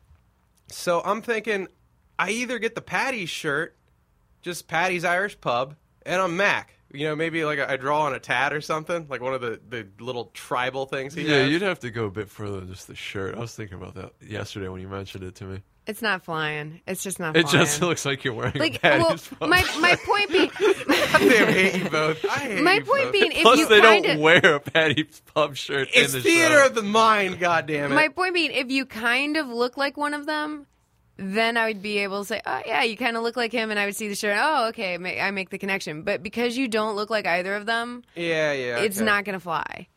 So I'm thinking I either get the Patty's shirt, just Patty's Irish Pub, and I'm Mac. You know, maybe like I draw on a tat or something, like one of the, the little tribal things he Yeah, has. you'd have to go a bit further than just the shirt. I was thinking about that yesterday when you mentioned it to me. It's not flying. It's just not It flying. just looks like you're wearing like, a well, Patty's Pub. my, my point being... Damn, I hate you both. I hate My you point both. being, if Plus, you they kinda, don't wear a Patty's Pub shirt It's in the theater show. of the mind, goddammit. My point being, if you kind of look like one of them, then I would be able to say, oh, yeah, you kind of look like him, and I would see the shirt. Oh, okay, ma- I make the connection. But because you don't look like either of them, Yeah, yeah. it's okay. not going to fly.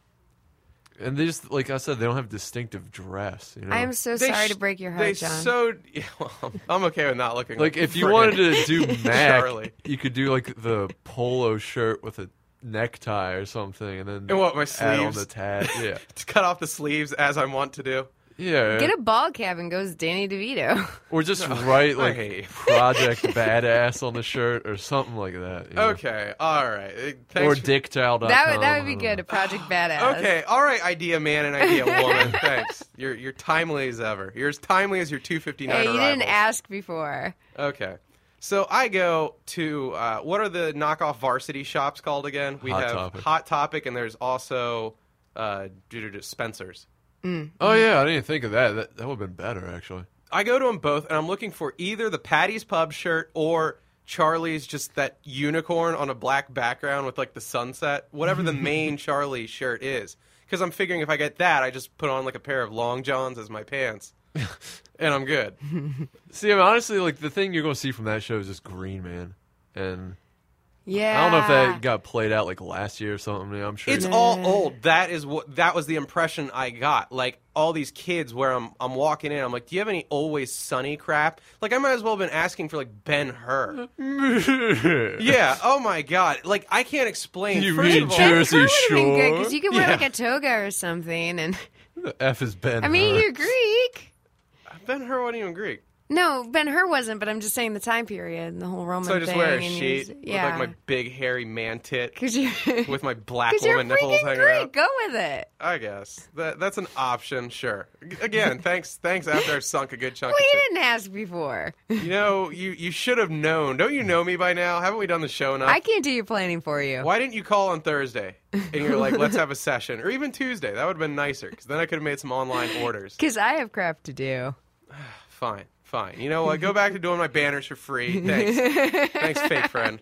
And they just, like I said, they don't have distinctive dress. You know? I am so They sorry sh- to break your They heart, John. so yeah, well, I'm okay with not looking like if you friggin' wanted to do Mac, Charlie. you could do like the polo shirt with a necktie or something, and then And what, my add on sleeves? the tat. Yeah, to cut off the sleeves as I want to do. yeah. Get a ball cap and goes Danny DeVito. or just write I like hate you. Project Badass on the shirt or something like that. you know? Okay, all right. Uh, Thanks Or for- dick towel dot com. that would that would be I don't good. know. A Project Badass. Okay, all right, idea man and idea woman. Thanks. You're you're timely as ever. You're as timely as your two fifty-nine Hey, you arrivals. didn't ask before. Okay. So I go to uh, what are the knockoff varsity shops called again? We Hot have Topic. Hot Topic, and there's also uh, Spencer's. Oh yeah, I didn't think of that. That, that would have been better actually. I go to them both, and I'm looking for either the Patty's Pub shirt or Charlie's, just that unicorn on a black background with like the sunset, whatever the main Charlie shirt is. Because I'm figuring if I get that, I just put on like a pair of long johns as my pants, and I'm good. See, I mean, honestly, like the thing you're going to see from that show is just Green Man, and Yeah. I don't know if that got played out like last year or something. I mean, I'm sure. It's all old. That is what that was the impression I got. Like all these kids where I'm I'm walking in, I'm like, do you have any Always Sunny crap? Like I might as well have been asking for like Ben Hur. Yeah. Oh my God. Like I can't explain. You First mean of all, Jer- Jersey Shore? Because you could wear Yeah. like a toga or something, and The F is Ben. I mean Hur. you're Greek. Ben Hur wasn't even Greek. No, Ben Hur wasn't, but I'm just saying the time period and the whole Roman So I just thing. wear a and sheet you're- with yeah. like my big hairy man tit Because you, with my black Because you're woman nipples freaking hanging Greek. out. Go with it. I guess that that's an option. Sure. Again, thanks thanks after I've sunk a good chunk. Well, of you shit. didn't ask before. You know, you you should have known. Don't you know me by now? Haven't we done the show enough? I can't do your planning for you. Why didn't you call on Thursday? And you're like, let's have a session. Or even Tuesday. That would have been nicer, because then I could have made some online orders. Because I have crap to do. Fine, fine. You know what? Go back to doing my banners for free. Thanks. Thanks, fake friend.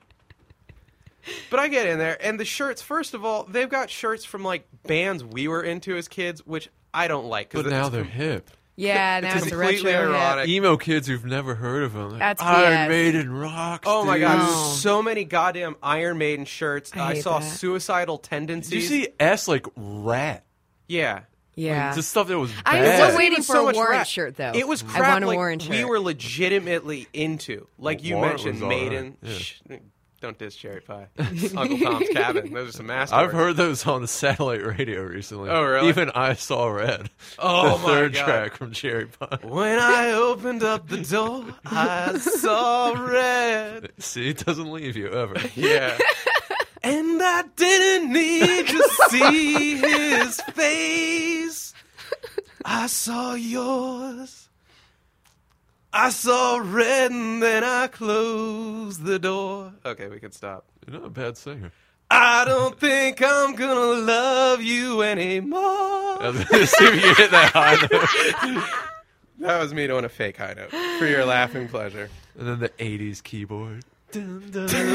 But I get in there, and the shirts, first of all, they've got shirts from, like, bands we were into as kids, which I don't like. But now they're hip. Yeah, now it's, it's a completely retro hip. ironic. Emo kids who've never heard of them. Like, That's Iron B S. Maiden rocks. Oh my dude. god, No. so many goddamn Iron Maiden shirts. I I, hate saw that. Suicidal Did Tendencies. you see S like Rat? Yeah. Yeah. Like, just stuff that was I'm bad. still Wasn't waiting even for so a much Warrant rap. shirt, though. It was I crap want a like Warrant shirt. we were legitimately into. Like you Warrant mentioned, was all right, Maiden. yeah. Shh, don't diss Cherry Pie. Uncle Tom's Cabin. Those are some masterworks. I've heard those on the satellite radio recently. Oh, really? Even I Saw Red. Oh, the my third God. track from Cherry Pie. When I opened up the door, I saw red. See, it doesn't leave you ever. Yeah. And I didn't need to see his face. I saw yours. I saw red and then I closed the door. Okay, we can stop. You're not a bad singer. I don't think I'm gonna love you anymore. I was gonna see if you could hit that high note. That was me doing a fake high note for your laughing pleasure. And then the eighties keyboard. Dun, dun, dun.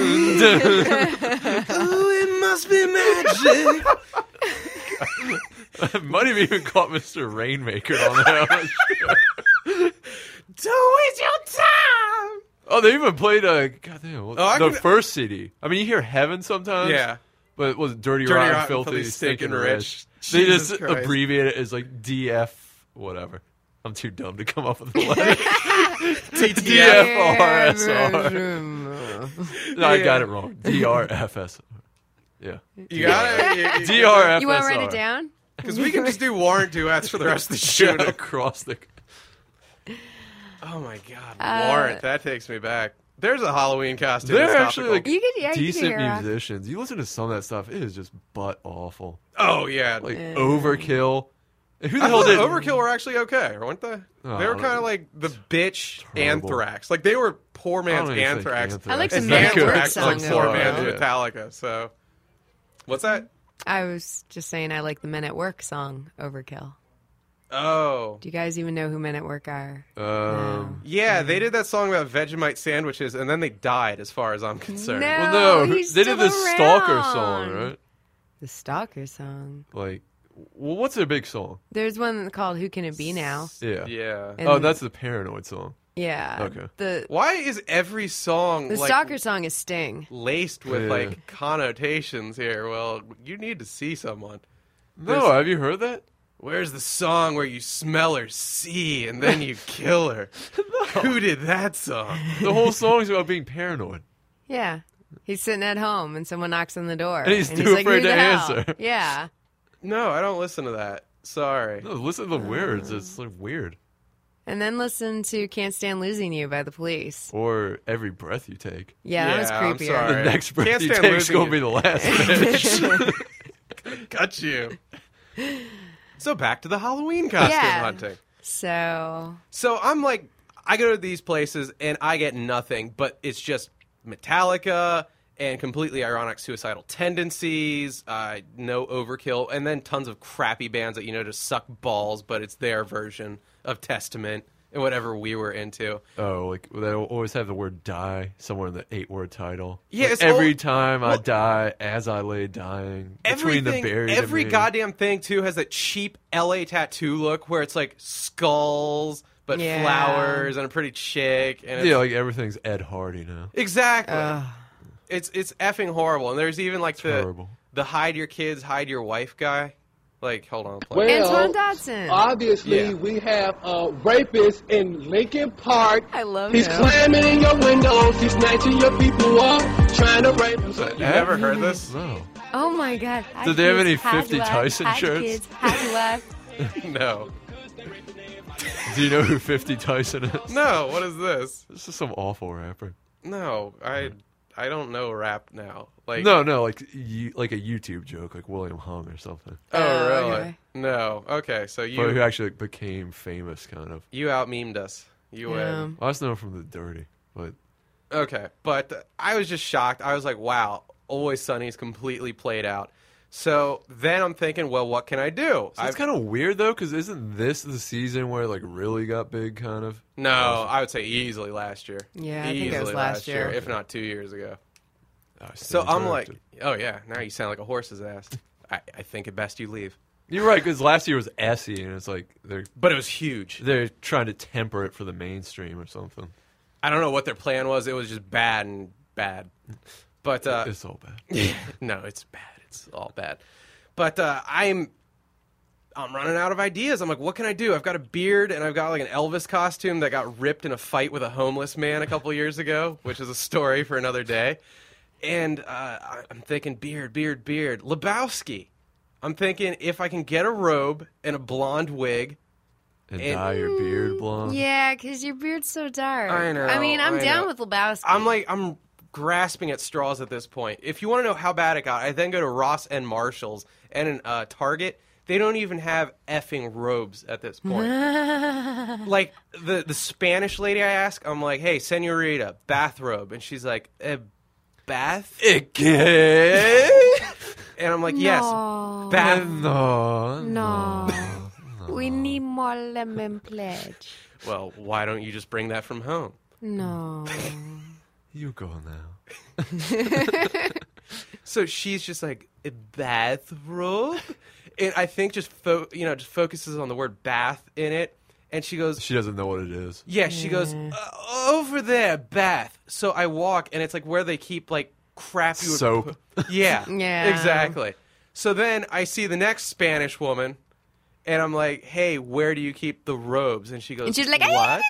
Oh, it must be magic. I might have even caught Mister Rainmaker on that. Don't waste your time. Oh, they even played uh, goddamn, what, Oh, I the can- first C D. I mean, you hear Heaven sometimes. Yeah. But it was Dirty, Dirty Rotten, Rotten, Filthy, Filthy, Stinking Stinking Rich. Rich. They Jesus just Christ. abbreviate it as like D F whatever. I'm too dumb to come up with the letter. D F R S R. No, I got it wrong. D R F S R. Yeah. You got it? D R F S R. You want to write it down? Because we can just do Warrant duets for the rest of the show. Yeah, across the... Oh my god, Uh, Warrant. That takes me back. There's a Halloween costume. They're that's actually topical. like You could- yeah, you could decent hear rock. musicians. You listen to some of that stuff, it is just butt awful. Oh yeah. Like Yeah. Overkill. Who the I hell thought did Overkill were actually okay, weren't they? Oh, they were I kind of don't- like the bitch Terrible. Anthrax. Like they were poor I man's don't even think Anthrax. Anthrax I like the is And Men that at good. Work Anthrax song was like poor overall. man's Yeah. Metallica. So, what's that? I was just saying I like the Men at Work song, Overkill. Oh, Do you guys even know who Men at Work are? Um, yeah. They did that song about Vegemite sandwiches, and then they died, as far as I'm concerned. No. well, no, he's they did still the Stalker around. song, right? The Stalker song. Like, well, what's their big song? There's one called Who Can It Be Now? Yeah. Yeah. And- Oh, that's the Paranoid song. Yeah. Okay. The Why is every song the like Stalker song is Sting. laced with Yeah. like connotations here? Well, you need to see someone. No, There's- have you heard that? Where's the song where you smell her see and then you kill her? Who did that song? The whole song's about being paranoid. Yeah. He's sitting at home and someone knocks on the door. And he's too like, afraid "Who to the hell?" answer. Yeah. No, I don't listen to that. Sorry. No, listen to the words. It's like weird. And then listen to Can't Stand Losing You by the Police. Or Every Breath You Take. Yeah, that was Yeah, I'm creepier. sorry. The next breath Can't you stand take's losing gonna you. be the last, bitch. Got you. So back to the Halloween costume Yeah. hunting. So So I'm like, I go to these places and I get nothing, but it's just Metallica and completely ironic Suicidal Tendencies, uh, no Overkill, and then tons of crappy bands that, you know, just suck balls, but it's their version of Testament and whatever we were into. Oh, like they always have the word "die" somewhere in the eight-word title. Yeah, Like, it's every all- time I well, die, as I lay dying, between the Everything, buried every and me. goddamn thing too has that cheap L A tattoo look where it's like skulls but Yeah. flowers and a pretty chick. And it's, Yeah, like everything's Ed Hardy now. exactly. Ugh. It's it's effing horrible. And there's even like the Terrible. the hide your kids, hide your wife guy. Like, hold on, play. Well, Antoine Dodson. obviously, Yeah. we have a rapist in Lincoln Park. I love He's him. climbing in your windows. He's snatching your people up, trying to rape them. You never heard this? No. Oh my God. Hide Did they have kids, any hide fifty your wife, Tyson hide your shirts? Kids, hide your wife. No. Do you know who fifty Tyson is? No, what is this? This is some awful rapper. No, I I don't know rap now. Like No, no, like you, like a YouTube joke, like William Hung or something. Oh, Oh, really? okay. No. Okay, so But who you actually became famous, kind of. you out memed us. You Yeah. win. I just know him from The Dirty, but Okay, but I was just shocked. I was like, wow, Always Sunny's completely played out. So then I'm thinking, well, what can I do? so it's I've- kind of weird though, because isn't this the season where it, like really got big, kind of? No, I would say easily last year. Yeah, I think it easily was last year. if not two years ago. I So stand I'm like, corrected. oh yeah, now you sound like a horse's ass. I, I think it best you leave. You're right, because last year was Essie, and it's like they're But it was huge. they're trying to temper it for the mainstream or something. I don't know what their plan was. It was just bad and bad. But uh, It's all bad. no, it's bad. It's all bad. But uh, I'm I'm running out of ideas. I'm like, what can I do? I've got a beard and I've got like an Elvis costume that got ripped in a fight with a homeless man a couple years ago, which is a story for another day. And uh, I- I'm thinking beard, beard, beard. Lebowski. I'm thinking if I can get a robe and a blonde wig. And, And- dye your beard blonde. Yeah, because your beard's so dark. I know, I mean, I'm I down know. with Lebowski. I'm like, I'm grasping at straws at this point. If you want to know how bad it got, I then go to Ross and Marshall's and in uh, Target. They don't even have effing robes at this point. Like, the, the Spanish lady I ask, I'm like, hey, senorita, bathrobe. And she's like, eh, bath? Again? And I'm like, yes, No. bath. No, no. We need more lemon pledge. Well, why don't you just bring that from home? No. You go now. So she's just like, a bathrobe? And I think just fo- you know just focuses on the word bath in it, and she goes, She doesn't know what it is. yeah, she goes uh, over there, bath. So I walk, and it's like where they keep like crap you would Soap. put- Yeah, Yeah. exactly. So then I see the next Spanish woman, and I'm like, hey, where do you keep the robes? And she goes, And she's like, what?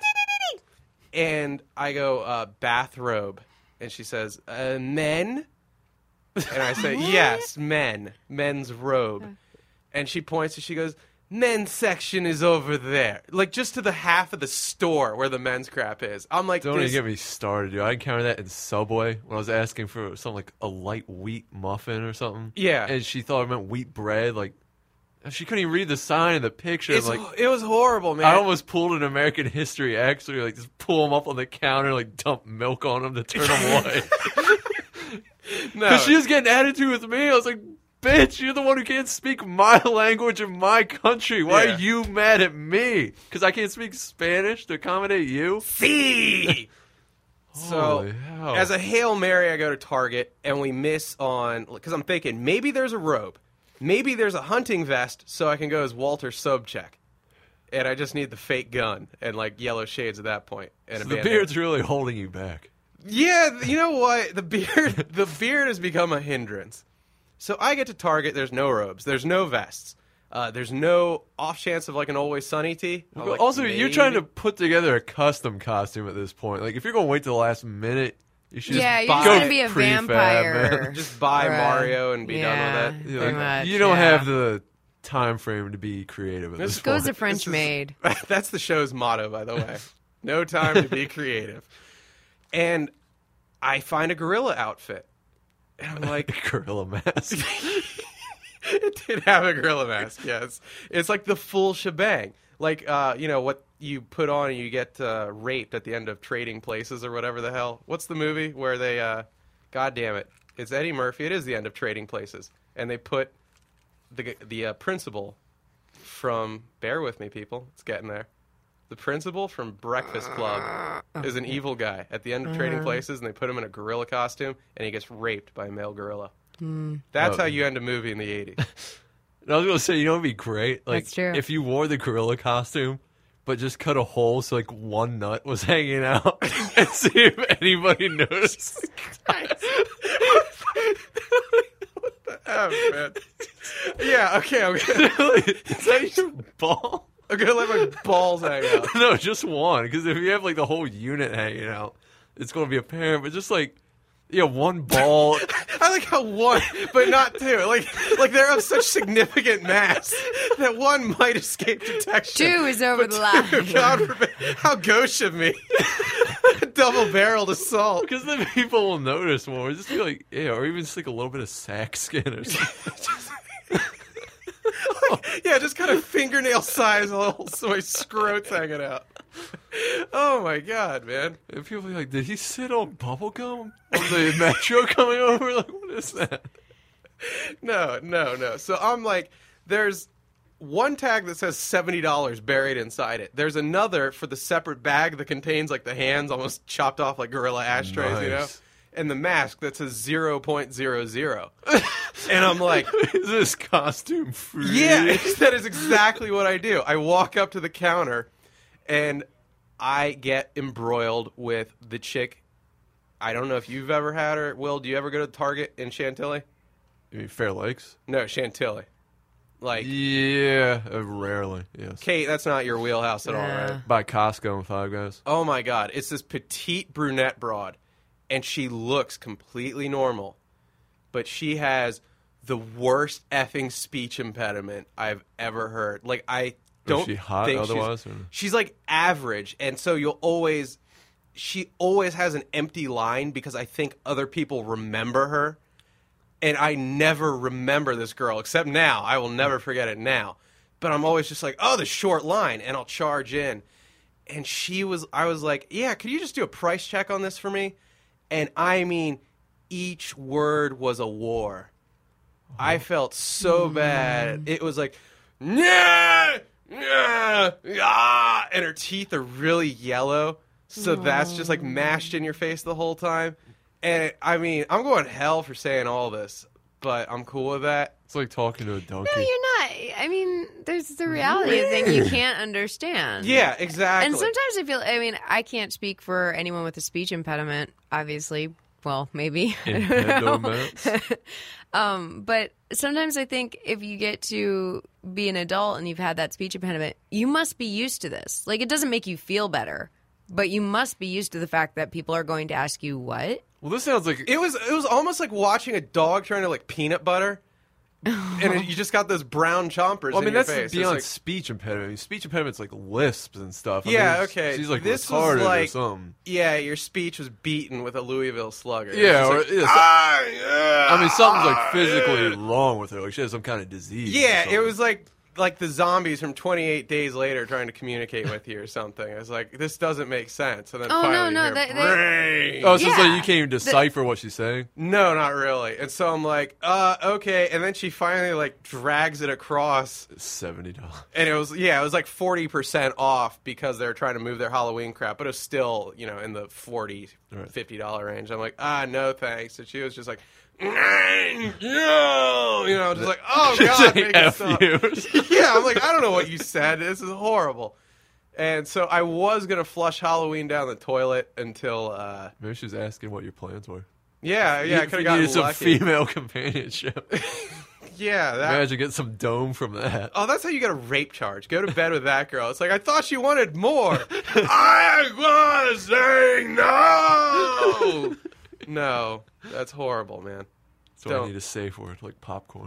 And I go, uh, bathrobe, and she says, uh, men. And I say, yes, men, men's robe. And she points and she goes, men's section is over there. Like, just to the half of the store where the men's crap is. I'm like, Don't even this- get me started, dude. I encountered that in Subway when I was asking for something like a light wheat muffin or something. Yeah. And she thought it meant wheat bread. Like, she couldn't even read the sign in the picture. it's, like, it was horrible, man. I almost pulled an American History X where you like just pull them up on the counter, like dump milk on them to turn them white. no. Because she was getting attitude with me. I was like, bitch, you're the one who can't speak my language in my country. Why Yeah. are you mad at me? Because I can't speak Spanish to accommodate you? See. So, Holy hell. as a Hail Mary, I go to Target, and we miss on, because I'm thinking, maybe there's a robe. Maybe there's a hunting vest, so I can go as Walter Sobchak. And I just need the fake gun and, like, yellow shades at that point. And So a the bandana. beard's really holding you back. Yeah, you know what? The beard, the beard has become a hindrance. So I get to Target. There's no robes. There's no vests. Uh, there's no off chance of like an Always Sunny tee. I'm But like, also, you're maybe. trying to put together a custom costume at this point. Like, if you're going to wait till the last minute, you should Yeah, just you're just go gonna be a prefab, vampire. man. just buy Right. Mario and be Yeah. done with it. You, Pretty know, much, you don't yeah. have the time frame to be creative at This this Goes point. the French This is- maid. That's the show's motto, by the way. No time to be creative. And I find a gorilla outfit. And I'm like, Gorilla mask. it did have a gorilla mask, yes. It's like the full shebang. Like, uh, you know, what you put on and you get uh, raped at the end of Trading Places or whatever the hell. What's the movie where they, uh, God damn it, it's Eddie Murphy. It is the end of Trading Places. And they put the, the uh, principal from, bear with me, people, it's getting there. The principal from Breakfast Club is an evil guy at the end of Trading Places, and they put him in a gorilla costume, and he gets raped by a male gorilla. That's Oh. how you end a movie in the eighties. And I was going to say, you know what would be great? Like, That's true. if you wore the gorilla costume, but just cut a hole so, like, one nut was hanging out and see if anybody noticed. Oh, man. Yeah, okay, I'm gonna, Is that your ball? I'm gonna let my balls hang out. No, just one. Because if you have, like, the whole unit hanging out, it's going to be apparent. But just, like, yeah, one ball. I like how one, but not two. Like, like they're of such significant mass that one might escape detection. Two is over but the two, line. God forbid. How gauche of me. Double-barreled assault. Because then people will notice more. Just be like, yeah, or even just, like, a little bit of sack skin or something. Yeah, just kind of fingernail size, a little so my scrote's hanging out. Oh my god, man! And people be like, did he sit on bubblegum on the metro coming over? Like, what is that? No, no, no. So I'm like, there's one tag that says seventy dollars buried inside it. There's another for the separate bag that contains like the hands almost chopped off like gorilla ashtrays, you know? Nice. and the mask that says zero point zero zero. And I'm like, is this costume free? Yeah, that is exactly what I do. I walk up to the counter, and I get embroiled with the chick. I don't know if you've ever had her. Will, do you ever go to Target in Chantilly? You mean Fair Lakes? No, Chantilly. Like, yeah, uh, rarely. Yes. Kate, that's not your wheelhouse at all, Nah. right? By Costco and Five Guys. Oh my God, it's this petite brunette broad, and she looks completely normal, but she has the worst effing speech impediment I've ever heard. Like, I don't Is she hot think otherwise? she's, Or? she's like average, and so you'll always, she always has an empty line because I think other people remember her. And I never remember this girl, except now. I will never forget it now. But I'm always just like, oh, the short line, and I'll charge in. And she was, I was like, yeah, could you just do a price check on this for me? And I mean, each word was a war. I felt so bad. It was like, yeah, yeah, yeah, and her teeth are really yellow. So that's just like mashed in your face the whole time. And, I mean, I'm going to hell for saying all this, but I'm cool with that. It's like talking to a donkey. No, you're not. I mean, there's the reality of thing you can't understand. Yeah, exactly. And sometimes I feel, I mean, I can't speak for anyone with a speech impediment, obviously. Well, maybe. Impediments. um, but sometimes I think if you get to be an adult and you've had that speech impediment, you must be used to this. Like, it doesn't make you feel better, but you must be used to the fact that people are going to ask you what? Well, this sounds like It was it was almost like watching a dog trying to like peanut butter, and it, you just got those brown chompers Well, I mean, in your that's face. It's beyond like- speech impediment. I mean, speech impediments like lisps and stuff. I yeah, mean, okay. She's like this retarded was like, or something. Yeah, your speech was beaten with a Louisville Slugger. It was Yeah, just or like, yeah, so- "Ah, yeah, I mean, something's like ah, physically yeah." wrong with her. Like she has some kind of disease. or Yeah, it something. was like like the zombies from twenty-eight Days Later trying to communicate with you or something. I was like, this doesn't make sense. And then Oh, no, finally, no, you hear, that- that- brain. Oh, so it's Yeah. like you can't even decipher what she's saying. No, not really. And so I'm like, uh, okay. And then she finally like drags it across. Seventy dollars. And it was, yeah, it was like forty percent off because they were trying to move their Halloween crap, but it was still, you know, in the forty dollars, fifty dollars range. I'm like, ah, no thanks. And she was just like, no, you know, just like, oh, God, make it F stop. you. Yeah, I'm like, I don't know what you said. This is horrible. And so I was going to flush Halloween down the toilet until, uh, Maybe she was asking what your plans were. yeah, yeah, I You- could have you gotten needed some lucky. female companionship. Yeah, that. Imagine getting some dome from that. Oh, that's how you get a rape charge. Go to bed with that girl. It's like, I thought she wanted more. I want to say no. No, that's horrible, man. That's what I Don't. need a safe word, like popcorn.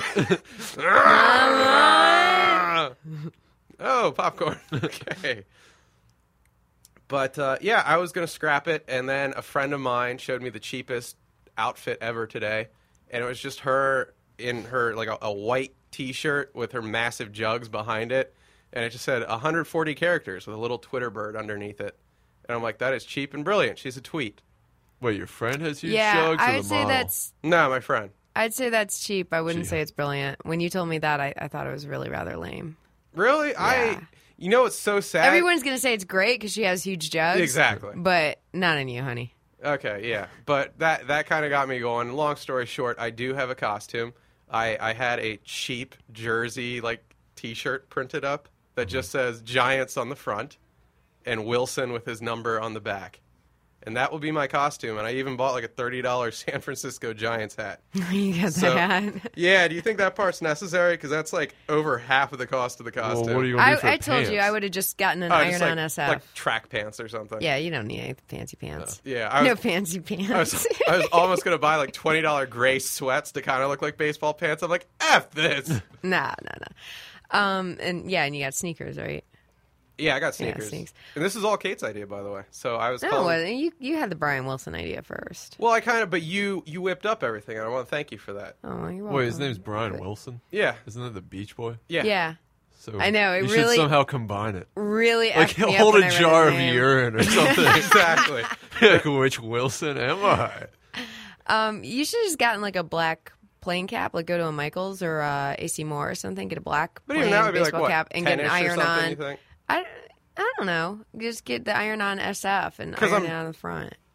Oh, popcorn. Okay. But, uh, yeah, I was going to scrap it, and then a friend of mine showed me the cheapest outfit ever today, and it was just her in her, like, a, a white T-shirt with her massive jugs behind it, and it just said one hundred forty characters with a little Twitter bird underneath it. And I'm like, that is cheap and brilliant. She's a tweet. Wait, your friend has huge Yeah, jugs? or I the would say model? that's. No, my friend. I'd say that's cheap. I wouldn't Gee. say it's brilliant. When you told me that, I, I thought it was really rather lame. Really? I, Yeah. you know what's so sad? Everyone's gonna say it's great because she has huge jugs. Exactly. But not in you, honey. Okay, yeah. But that that kind of got me going. Long story short, I do have a costume. I, I had a cheap jersey like T-shirt printed up that just says Giants on the front and Wilson with his number on the back. And that will be my costume. And I even bought like a thirty dollars San Francisco Giants hat. You got So, that. yeah, do you think that part's necessary? Because that's like over half of the cost of the Well, costume. what are you going I, to do for I told pants? you I would have just gotten an Oh, just iron-on like, S F. like track pants or something. Yeah, you don't need any fancy pants. Yeah, I was, No fancy pants. I was, I was almost going to buy like twenty dollars gray sweats to kind of look like baseball pants. I'm like, F this. Nah, nah, nah. Um, and yeah, and you got sneakers, right? Yeah, I got Yeah, sneakers. sneaks. And this is all Kate's idea, by the way. So I was No, calling... well, you you had the Brian Wilson idea first. Well, I kind of... But you you whipped up everything, and I want to thank you for that. Oh, you're welcome. Wait, his name's Brian Wilson? Yeah. Isn't that the Beach Boy? Yeah. Yeah, So I know, it you really- should somehow combine it. really. Like effed me up hold when a I read jar his of name. urine or something. Exactly. Like, which Wilson am I? Um, you should have just gotten like a black plain cap, like go to a Michaels or uh, A C Moore or something, get a black But plain even that would be like, baseball what, cap and get an ten-ish or iron something, on. you think? I, I don't know. Just get the iron on S F and 'Cause iron I'm- it on the front.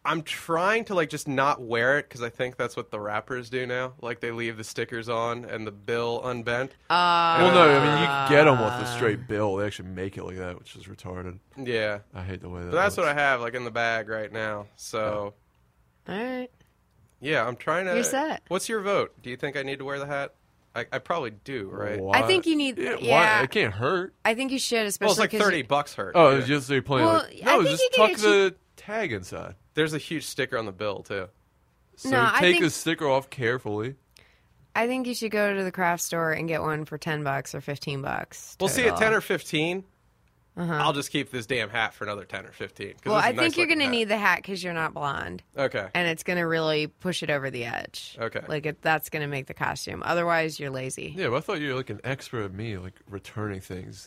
I'm trying to like just not wear it because I think that's what the rappers do now. Like they leave the stickers on and the bill unbent. Uh, well, no, I mean you can get them with a straight bill. They actually make it like that, which is retarded. Yeah, I hate the way that. But that's looks. what I have like in the bag right now. So, all right. Yeah, I'm trying to. You're set. What's your vote? Do you think I need to wear the hat? I, I probably do, right? Why? I think you need. Yeah, Yeah, why? It can't hurt. I think you should, especially. Well, it's like 'cause thirty you- bucks hurt. Oh, yeah. it's just so you're playing. Well, like, I no, think just you can tuck get the tag inside. There's a huge sticker on the bill too. So No, I take think- the sticker off carefully. I think you should go to the craft store and get one for ten bucks or fifteen bucks. We'll see at total. ten or fifteen. Uh-huh. I'll just keep this damn hat for another ten or fifteen. 'cause Well, this is I a think nice you're looking going to hat. need the hat because you're not blonde. Okay. And it's going to really push it over the edge. Okay. Like, it, that's going to make the costume. Otherwise, you're lazy. Yeah, but I thought you were like an expert at me, like returning things.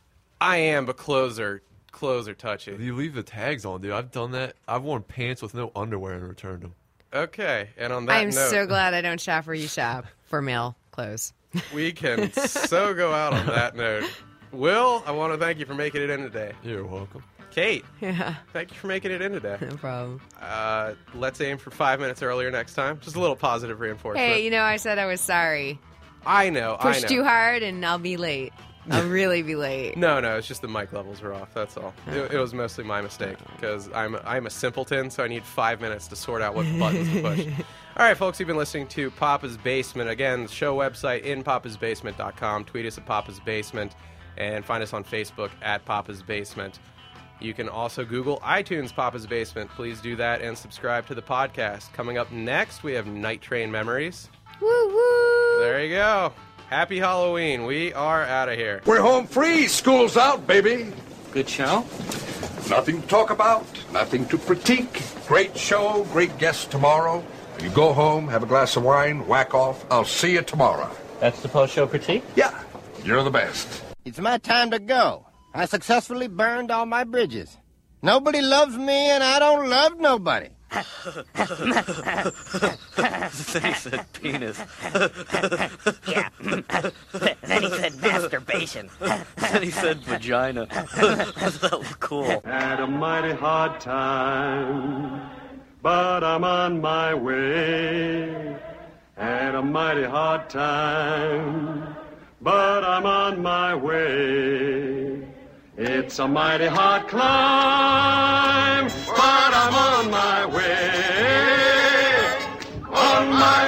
I am, but clothes are clothes are touchy. You leave the tags on, dude. I've done that. I've worn pants with no underwear and returned them. Okay, and on that I am note, so glad I don't shop where you shop for male clothes. we can so go out on that note. Will, I want to thank you for making it in today. You're welcome. Kate, Yeah, thank you for making it in today. no problem. Uh, let's aim for five minutes earlier next time. Just a little positive reinforcement. Hey, you know, I said I was sorry. I know, I Push know. too hard and I'll be late. I'll really be late. No, no, it's just the mic levels were off. That's all. It, it was mostly my mistake because I'm I'm a simpleton, so I need five minutes to sort out what buttons to push. All right, folks, you've been listening to Papa's Basement. Again, the show website in papas basement dot com. Tweet us at Papa's Basement and find us on Facebook at Papa's Basement. You can also Google iTunes Papa's Basement. Please do that and subscribe to the podcast. Coming up next, we have Night Train Memories. Woo woo! There you go. Happy Halloween. We are out of here. We're home free. School's out, baby. Good show. Nothing to talk about, nothing to critique. Great show, great guests tomorrow. You go home, have a glass of wine, whack off. I'll see you tomorrow. That's the post-show critique? Yeah, you're the best. It's my time to go. I successfully burned all my bridges. Nobody loves me, and I don't love nobody. Then he said penis. Yeah. Then he said masturbation. Then he said vagina. That was cool. Had a mighty hard time, but I'm on my way. Had a mighty hard time, but I'm on my way. It's a mighty hard climb, but I'm on my way. On my